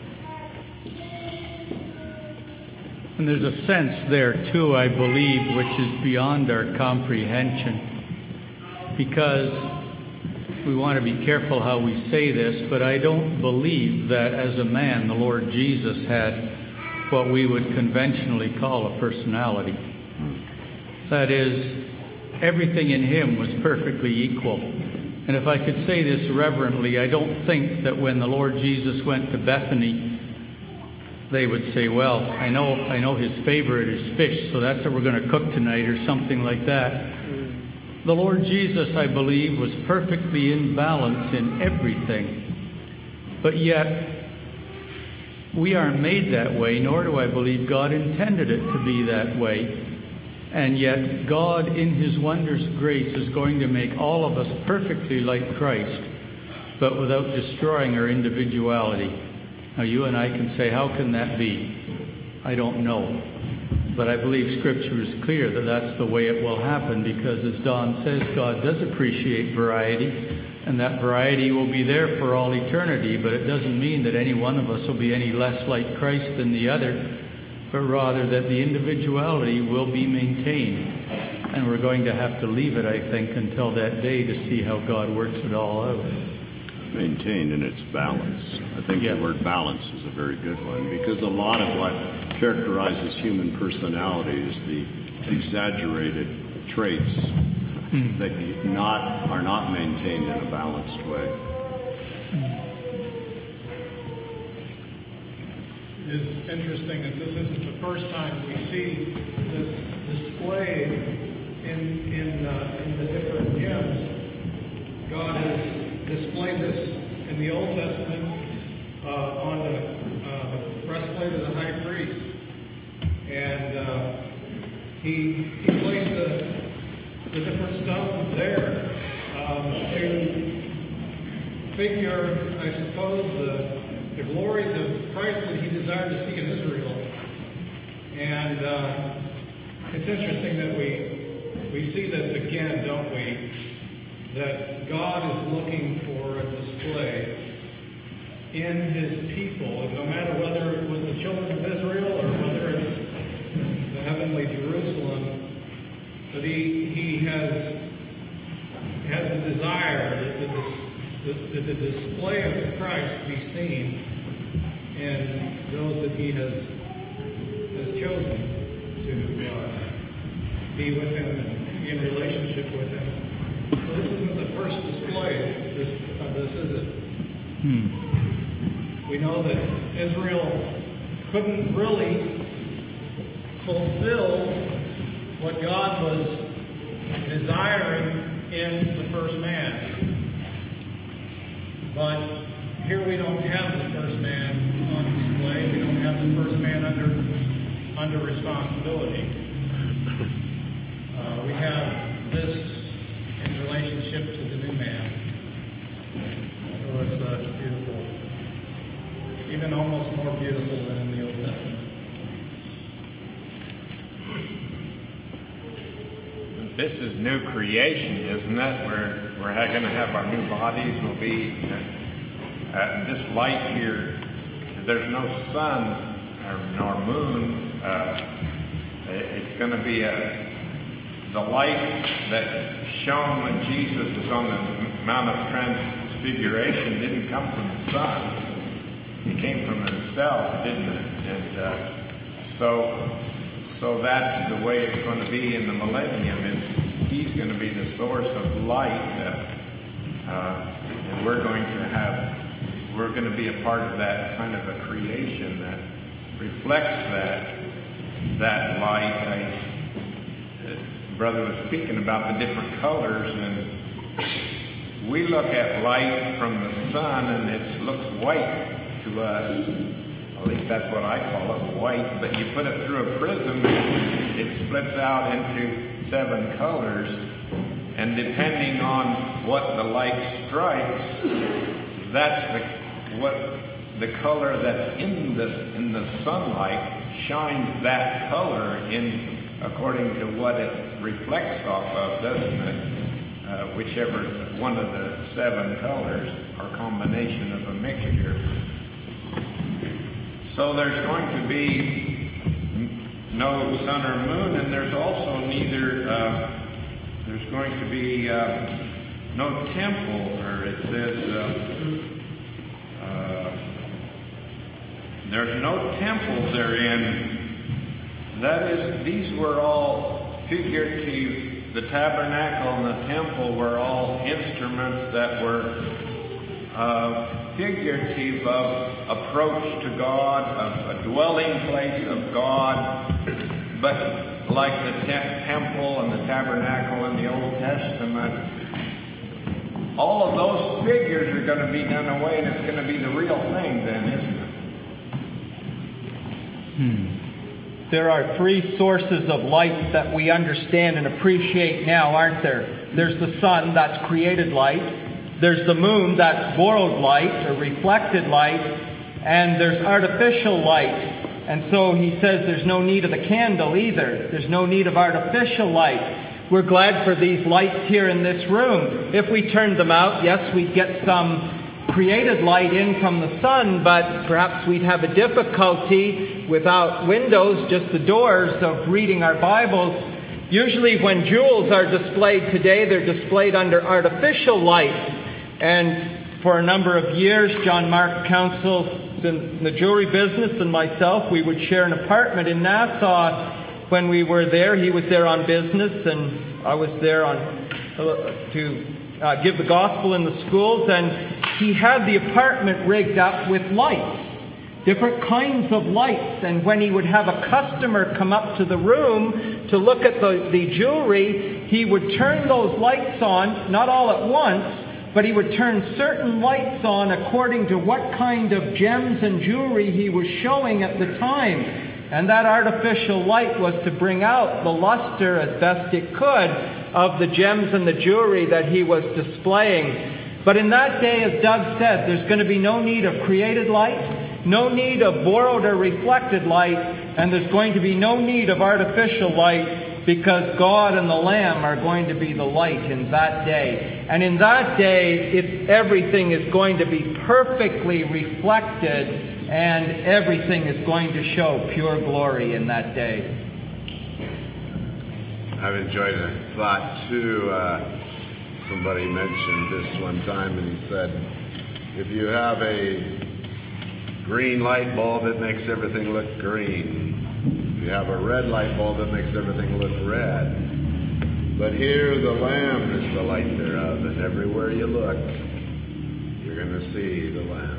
And there's a sense there too, I believe, which is beyond our comprehension, because we want to be careful how we say this, but I don't believe that as a man the Lord Jesus had what we would conventionally call a personality. That is, everything in Him was perfectly equal. And if I could say this reverently, I don't think that when the Lord Jesus went to Bethany, they would say, well, I know I know His favorite is fish, so that's what we're going to cook tonight, or something like that. The Lord Jesus, I believe, was perfectly in balance in everything. But yet, we aren't made that way, nor do I believe God intended it to be that way. And yet, God, in His wondrous grace, is going to make all of us perfectly like Christ, but without destroying our individuality. Now, you and I can say, how can that be? I don't know. But I believe Scripture is clear that that's the way it will happen, because as Don says, God does appreciate variety, and that variety will be there for all eternity, but it doesn't mean that any one of us will be any less like Christ than the other, but rather that the individuality will be maintained. And we're going to have to leave it, I think, until that day to see how God works it all out. Maintained in its balance. I think yeah. the word balance is a very good one, because a lot of what characterizes human personality is the exaggerated traits mm. that not are not maintained in a balanced way. It is interesting that this isn't the first time we see this displayed in in, uh, in the different hymns. God has displayed this in the Old Testament uh, on the, uh, the breastplate of the high priest, and uh, he, he placed the, the different stones there um, to figure, I suppose, the, the glories of Christ that he desired to see in Israel. And uh, it's interesting that we, we see this again, don't we? That God is looking for a display in his people, and no matter whether it was the children of Israel or whether it's the heavenly Jerusalem, that he, he has, has a desire that the, the, the display of Christ be seen in those that he has, has chosen to uh, be with him and be in relationship with him. So this isn't the first display this, of this, is it? Hmm. We know that Israel couldn't really fulfill what God was desiring in the first man. But here we don't have the first man on display. We don't have the first man under, under responsibility. Uh, we have this in relationship to the new man. So it's uh, beautiful. Even almost more beautiful than in the Old Testament. This is new creation, isn't it? We're, we're going to have our new bodies. Will be uh, uh, this light here. There's no sun or, nor moon. Uh, it's going to be a, the light that shone when Jesus was on the Mount of Transfiguration didn't come from the sun. It came from himself, didn't it? And uh, so, so that's the way it's going to be in the millennium. Is he's going to be the source of light, uh, uh, and we're going to have, we're going to be a part of that kind of a creation that reflects that that light. I, uh, brother was speaking about the different colors, and we look at light from the sun, and it looks white to us. At least that's what I call it, white. But you put it through a prism, and it splits out into seven colors. And depending on what the light strikes, that's the what the color that's in the in the sunlight shines that color in according to what it reflects off of, doesn't it? Uh, whichever one of the seven colors or combination of a mixture. So there's going to be no sun or moon, and there's also neither, uh, there's going to be uh, no temple, or it says, uh, uh, there's no temple therein. That is, these were all figurative. The tabernacle and the temple were all instruments that were Uh, figurative of approach to God, of a dwelling place of God. But like the te- temple and the tabernacle in the Old Testament, all of those figures are going to be done away, and it's going to be the real thing then, isn't it? Hmm. There are three sources of light that we understand and appreciate now, aren't there? There's the sun, that's created light. There's the moon, that's borrowed light or reflected light, and there's artificial light. And so he says there's no need of the candle either. There's no need of artificial light. We're glad for these lights here in this room. If we turned them out, yes, we'd get some created light in from the sun, but perhaps we'd have a difficulty without windows, just the doors, of reading our Bibles. Usually when jewels are displayed today, they're displayed under artificial light. And for a number of years, John Mark counsels in the jewelry business, and myself, we would share an apartment in Nassau. When we were there, he was there on business, and I was there on uh, to uh, give the gospel in the schools. And he had the apartment rigged up with lights, different kinds of lights. And when he would have a customer come up to the room to look at the, the jewelry, he would turn those lights on, not all at once, but he would turn certain lights on according to what kind of gems and jewelry he was showing at the time. And that artificial light was to bring out the luster as best it could of the gems and the jewelry that he was displaying. But in that day, as Doug said, there's going to be no need of created light, no need of borrowed or reflected light, and there's going to be no need of artificial light, because God and the Lamb are going to be the light in that day. And in that day, it's, everything is going to be perfectly reflected, and everything is going to show pure glory in that day. I've enjoyed a thought too. Uh, somebody mentioned this one time, and he said, if you have a green light bulb, it makes everything look green. If you have a red light bulb, it makes everything look red. But here the Lamb is the light thereof, and everywhere you look, you're going to see the Lamb.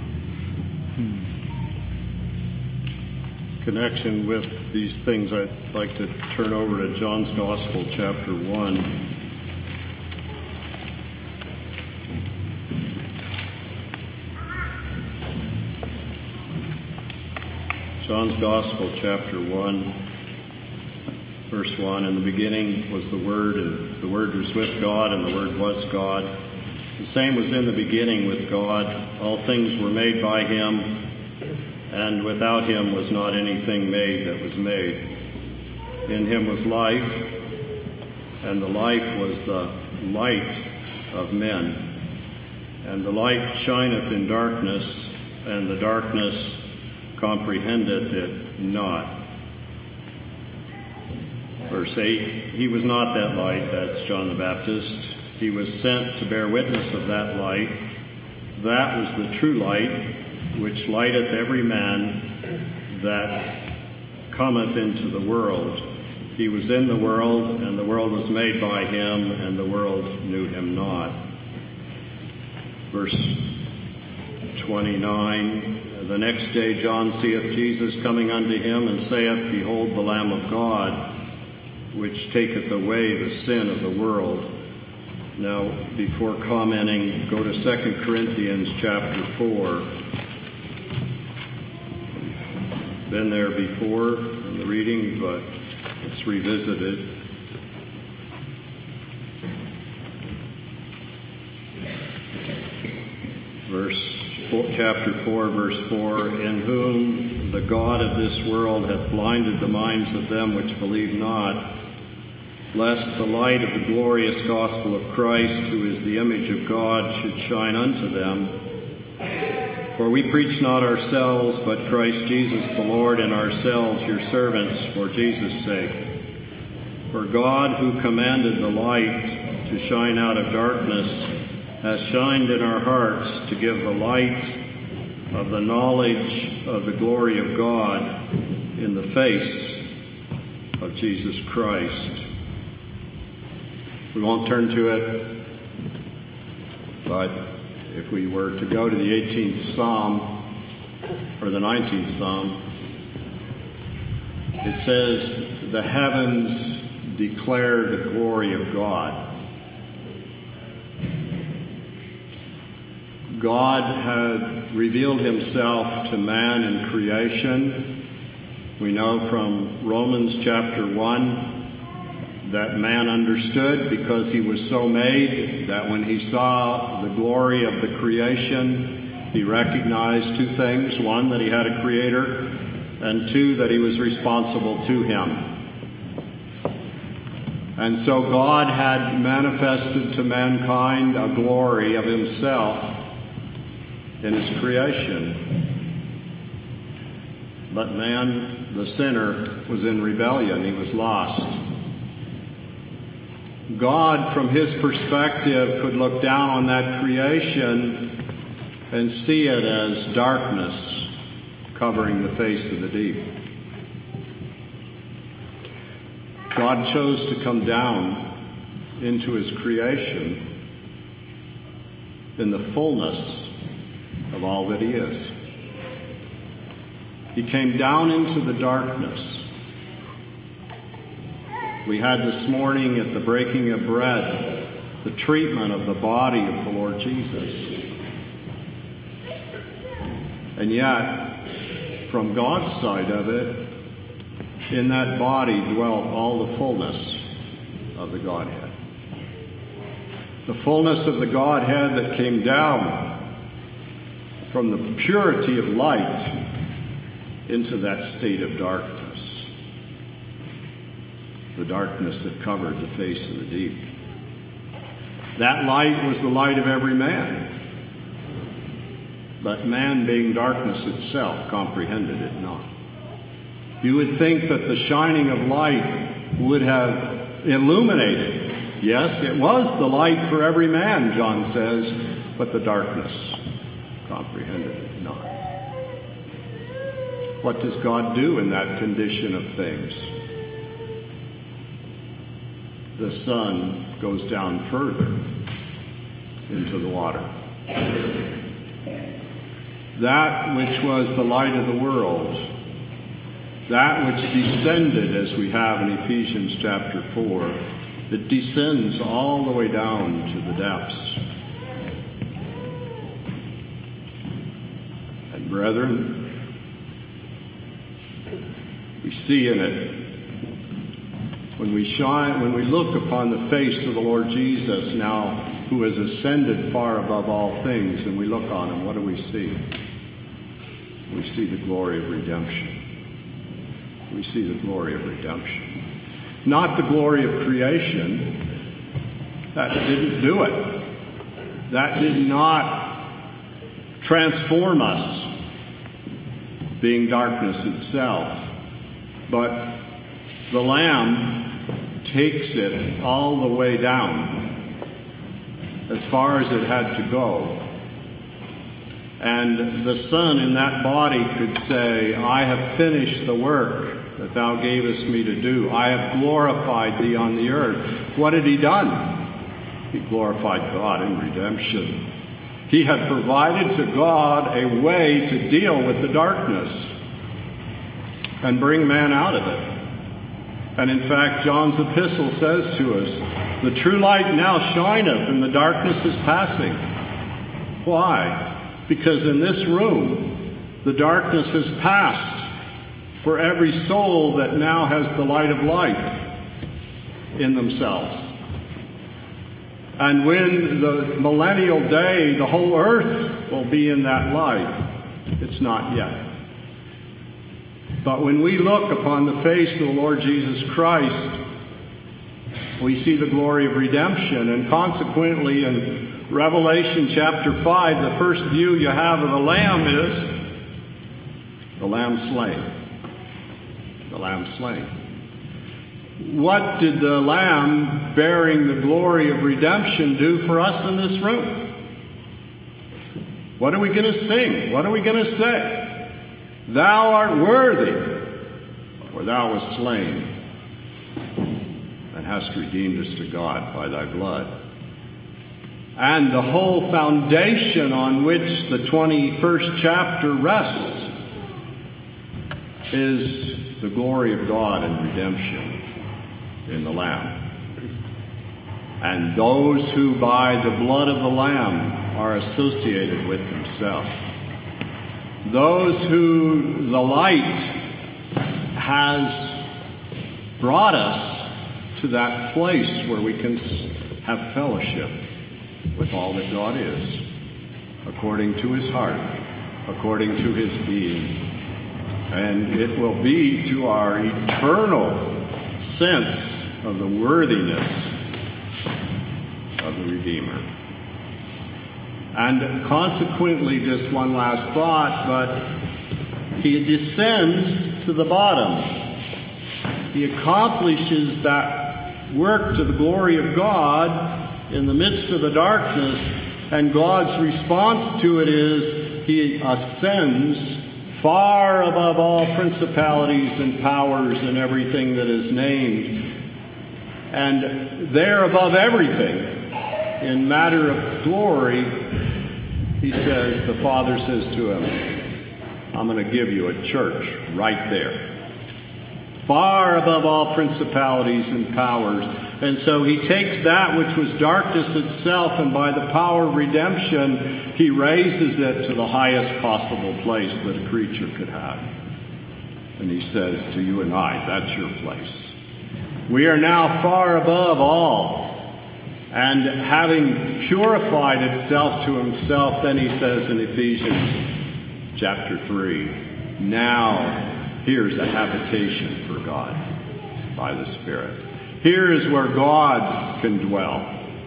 Connection with these things, I'd like to turn over to John's Gospel, chapter one. John's Gospel, chapter one, verse one. In the beginning was the Word, and the Word was with God, and the Word was God. The same was in the beginning with God. All things were made by him, and without him was not anything made that was made. In him was life, and the life was the light of men. And the light shineth in darkness, and the darkness comprehendeth it not. Verse eight, he was not that light, that's John the Baptist. He was sent to bear witness of that light. That was the true light, which lighteth every man that cometh into the world. He was in the world, and the world was made by him, and the world knew him not. Verse twenty-nine, the next day John seeth Jesus coming unto him, and saith, Behold the Lamb of God, which taketh away the sin of the world. Now, before commenting, go to Second Corinthians chapter four. Been there before in the reading, but it's revisited. Verse four, chapter four, verse four, in whom the God of this world hath blinded the minds of them which believe not, lest the light of the glorious gospel of Christ, who is the image of God, should shine unto them. For we preach not ourselves, but Christ Jesus the Lord, and ourselves your servants for Jesus' sake. For God, who commanded the light to shine out of darkness, has shined in our hearts to give the light of the knowledge of the glory of God in the face of Jesus Christ. We won't turn to it, but if we were to go to the eighteenth Psalm, or the nineteenth Psalm, it says, the heavens declare the glory of God. God had revealed himself to man in creation. We know from Romans chapter one that man understood, because he was so made, that when he saw the glory of the creation, he recognized two things. One, that he had a creator, and two, that he was responsible to him. And so God had manifested to mankind a glory of himself in his creation. But man, the sinner, was in rebellion. He was lost. God, from his perspective, could look down on that creation and see it as darkness covering the face of the deep. God chose to come down into his creation in the fullness of all that he is. He came down into the darkness. We had this morning at the breaking of bread the treatment of the body of the Lord Jesus. And yet, from God's side of it, in that body dwelt all the fullness of the Godhead. The fullness of the Godhead that came down from the purity of light into that state of darkness. The darkness that covered the face of the deep. That light was the light of every man. But man, being darkness itself, comprehended it not. You would think that the shining of light would have illuminated. Yes, it was the light for every man, John says, but the darkness comprehended it not. What does God do in that condition of things? The sun goes down further into the water. That which was the light of the world, that which descended, as we have in Ephesians chapter four, it descends all the way down to the depths. And brethren, we see in it, when we shine, when we look upon the face of the Lord Jesus now, who has ascended far above all things, and we look on him, what do we see? We see the glory of redemption. We see the glory of redemption. Not the glory of creation. That didn't do it. That did not transform us, being darkness itself. But the Lamb takes it all the way down, as far as it had to go. And the Son in that body could say, I have finished the work that thou gavest me to do. I have glorified thee on the earth. What had he done? He glorified God in redemption. He had provided to God a way to deal with the darkness and bring man out of it. And in fact, John's epistle says to us, the true light now shineth, and the darkness is passing. Why? Because in this room, the darkness has passed for every soul that now has the light of life in themselves. And when the millennial day, the whole earth will be in that light. It's not yet. But when we look upon the face of the Lord Jesus Christ, we see the glory of redemption. And consequently, in Revelation chapter five, the first view you have of the Lamb is the Lamb slain. The Lamb slain. What did the Lamb bearing the glory of redemption do for us in this room? What are we going to sing? What are we going to say? Thou art worthy, for thou wast slain, and hast redeemed us to God by thy blood. And the whole foundation on which the twenty-first chapter rests is the glory of God and redemption in the Lamb. And those who by the blood of the Lamb are associated with himself. Those who the light has brought us to that place where we can have fellowship with all that God is, according to his heart, according to his being. And it will be to our eternal sense of the worthiness of the Redeemer. And consequently, just one last thought, but he descends to the bottom. He accomplishes that work to the glory of God in the midst of the darkness, and God's response to it is he ascends far above all principalities and powers and everything that is named. And there above everything, in matter of glory, he says, the Father says to him, I'm going to give you a church right there. Far above all principalities and powers. And so he takes that which was darkness itself, and by the power of redemption, he raises it to the highest possible place that a creature could have. And he says to you and I, that's your place. We are now far above all. And having purified itself to himself, then he says in Ephesians chapter three, now here's a habitation for God by the Spirit. Here is where God can dwell.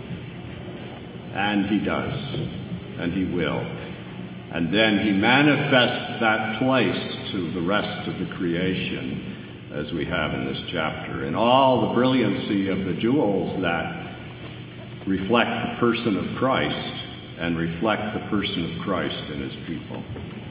And he does. And he will. And then he manifests that place to the rest of the creation, as we have in this chapter, in all the brilliancy of the jewels that reflect the person of Christ and reflect the person of Christ in his people.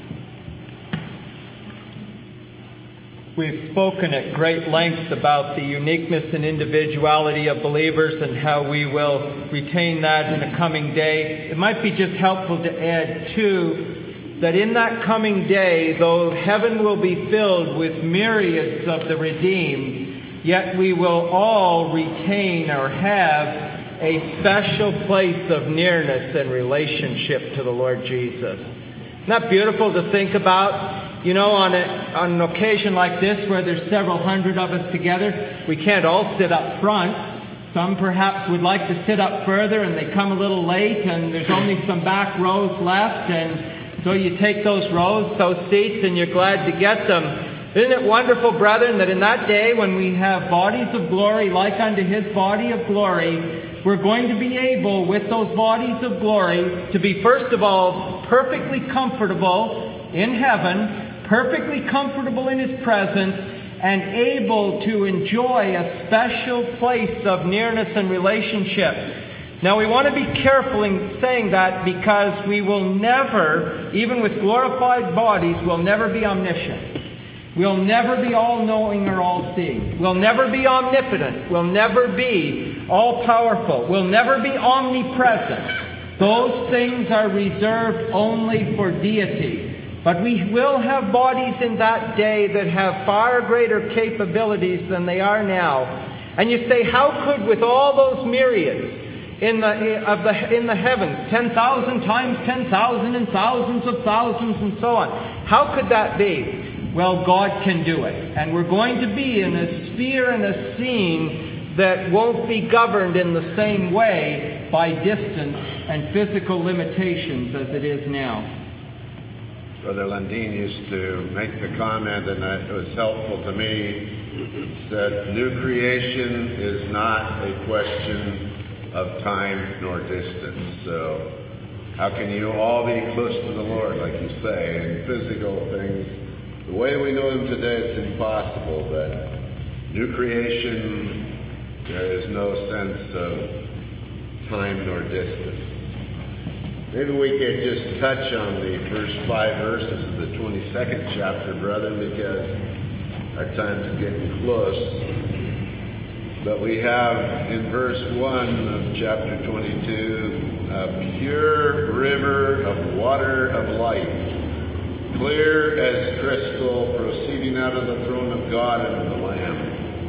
We've spoken at great length about the uniqueness and individuality of believers and how we will retain that in a coming day. It might be just helpful to add, too, that in that coming day, though heaven will be filled with myriads of the redeemed, yet we will all retain or have a special place of nearness and relationship to the Lord Jesus. Isn't that beautiful to think about? You know, on, a, on an occasion like this where there's several hundred of us together, we can't all sit up front. Some perhaps would like to sit up further and they come a little late and there's only some back rows left, and so you take those rows, those seats, and you're glad to get them. Isn't it wonderful, brethren, that in that day when we have bodies of glory like unto his body of glory, we're going to be able, with those bodies of glory, to be first of all perfectly comfortable in heaven, perfectly comfortable in his presence, and able to enjoy a special place of nearness and relationship. Now we want to be careful in saying that, because we will never, even with glorified bodies, we'll never be omniscient. We'll never be all-knowing or all-seeing. We'll never be omnipotent. We'll never be all-powerful. We'll never be omnipresent. Those things are reserved only for deity. But we will have bodies in that day that have far greater capabilities than they are now. And you say, how could, with all those myriads in the of the in the heavens, ten thousand times ten thousand and thousands of thousands and so on, how could that be? Well, God can do it. And we're going to be in a sphere and a scene that won't be governed in the same way by distance and physical limitations as it is now. Brother Lundin used to make the comment, and it was helpful to me. He said, new creation is not a question of time nor distance. So how can you all be close to the Lord, like you say, in physical things? The way we know him today, it's impossible, but new creation, there is no sense of time nor distance. Maybe we could just touch on the first five verses of the twenty-second chapter, brethren, because our time's getting close. But we have in verse one of chapter twenty-two, a pure river of water of life, clear as crystal, proceeding out of the throne of God and of the Lamb.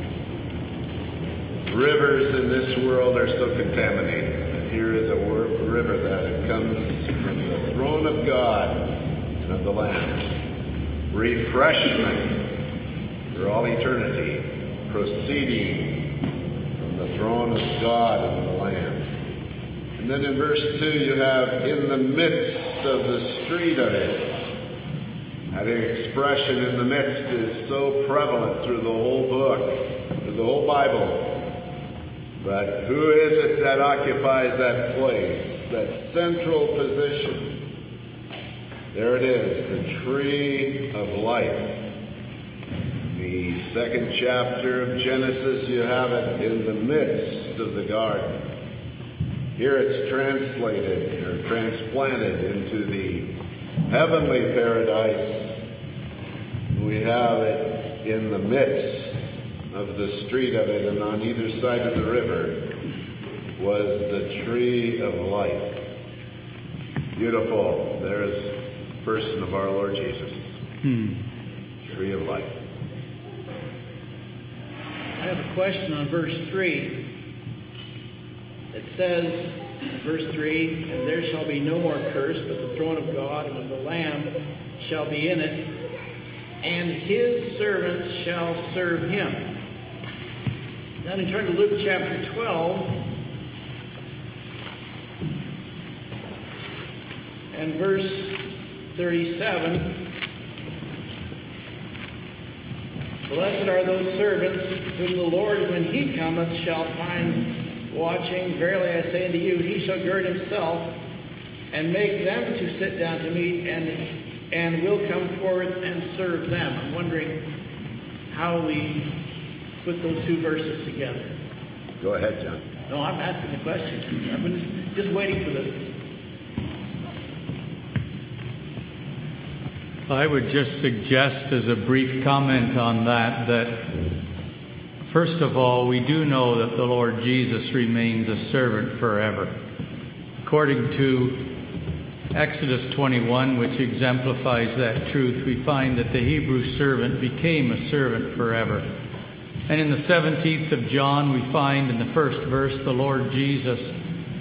Rivers in this world are so contaminated. Here is a river that comes from the throne of God and of the Lamb. Refreshment for all eternity, proceeding from the throne of God and the Lamb. And then in verse two you have, in the midst of the street of it. That expression, in the midst, is so prevalent through the whole book, through the whole Bible. But who is it that occupies that place, that central position? There it is, the tree of life. The second chapter of Genesis, you have it in the midst of the garden. Here it's translated or transplanted into the heavenly paradise. We have it in the midst of the street of it, and on either side of the river was the tree of life. Beautiful. There's the person of our Lord Jesus. Hmm. Tree of life. I have a question on verse three. It says, verse three, and there shall be no more curse, but the throne of God and of the Lamb shall be in it, and his servants shall serve him. Then we turn to Luke chapter twelve and verse thirty-seven. Blessed are those servants whom the Lord, when he cometh, shall find watching. Verily I say unto you, he shall gird himself and make them to sit down to meat, and and will come forth and serve them. I'm wondering how we put those two verses together. Go ahead, John. No, I'm asking the question. I've been just, just waiting for the... I would just suggest as a brief comment on that, that first of all, we do know that the Lord Jesus remains a servant forever. According to Exodus twenty-one, which exemplifies that truth, we find that the Hebrew servant became a servant forever. And in the seventeenth of John, we find in the first verse the Lord Jesus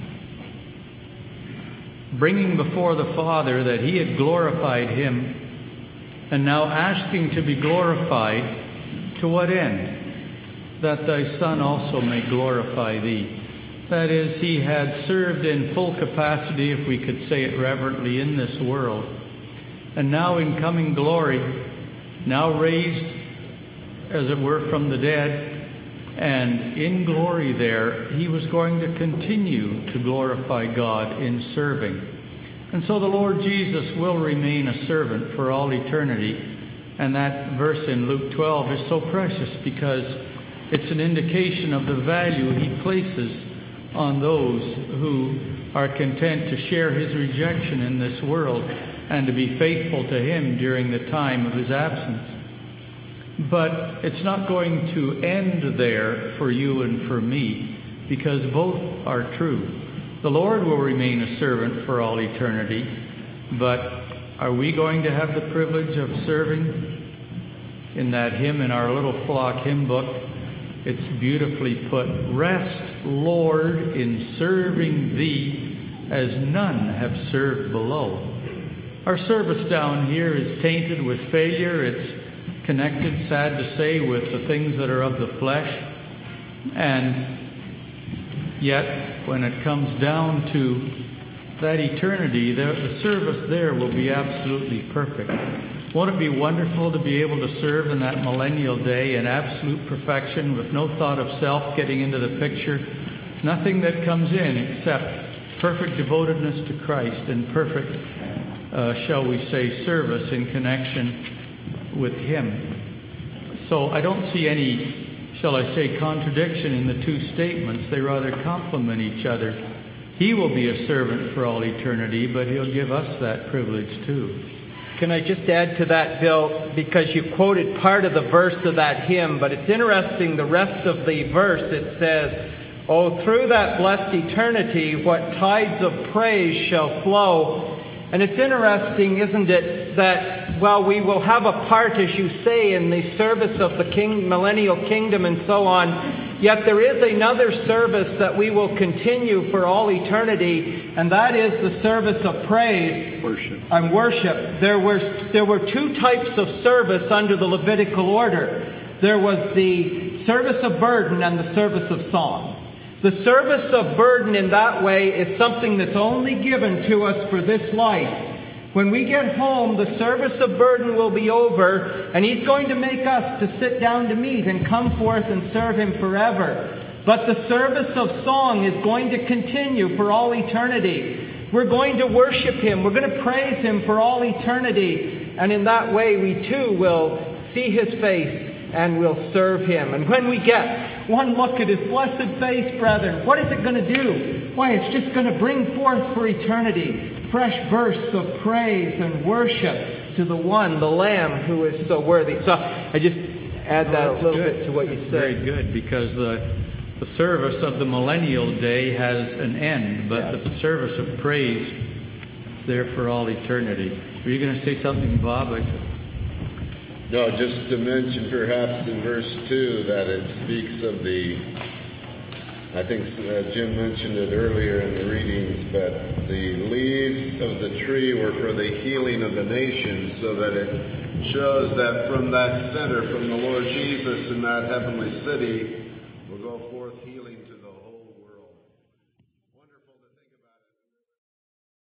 bringing before the Father that he had glorified him, and now asking to be glorified. To what end? That thy Son also may glorify thee. That is, he had served in full capacity, if we could say it reverently, in this world. And now in coming glory, now raised, as it were, from the dead, and in glory there, he was going to continue to glorify God in serving. And so the Lord Jesus will remain a servant for all eternity. And that verse in Luke twelve is so precious because it's an indication of the value he places on those who are content to share his rejection in this world and to be faithful to him during the time of his absence. But it's not going to end there for you and for me, because both are true. The Lord will remain a servant for all eternity, but are we going to have the privilege of serving? In that hymn in our little flock hymn book, it's beautifully put, rest, Lord, in serving thee, as none have served below. Our service down here is tainted with failure. It's connected, sad to say, with the things that are of the flesh. And yet, when it comes down to that eternity, the, the service there will be absolutely perfect. Won't it be wonderful to be able to serve in that millennial day in absolute perfection with no thought of self getting into the picture? Nothing that comes in except perfect devotedness to Christ and perfect, uh, shall we say, service in connection with him. So I don't see any, shall I say, contradiction in the two statements. They rather complement each other. He will be a servant for all eternity, but he'll give us that privilege too. Can I just add to that, Bill, because you quoted part of the verse of that hymn, but it's interesting, the rest of the verse, it says, oh, through that blessed eternity, what tides of praise shall flow. And it's interesting, isn't it, that while we will have a part, as you say, in the service of the king, millennial kingdom and so on, yet there is another service that we will continue for all eternity, and that is the service of praise Worship. and worship. There were, there were two types of service under the Levitical order. There was the service of burden and the service of song. The service of burden in that way is something that's only given to us for this life. When we get home, the service of burden will be over, and he's going to make us to sit down to meat and come forth and serve him forever. But the service of song is going to continue for all eternity. We're going to worship him. We're going to praise him for all eternity. And in that way, we too will see his face and will serve him. And when we get one look at his blessed face, brethren, what is it going to do? Why, it's just going to bring forth for eternity fresh bursts of praise and worship to the one, the Lamb, who is so worthy. So I just add that Oh, a little good. bit to what you That's said. very good, because the the service of the millennial day has an end, but Yes. the service of praise is there for all eternity. Were you going to say something, Bob? I, No, just to mention perhaps in verse two that it speaks of the I think uh, Jim mentioned it earlier in the readings, but the leaves of the tree were for the healing of the nations, so that it shows that from that center, from the Lord Jesus in that heavenly city,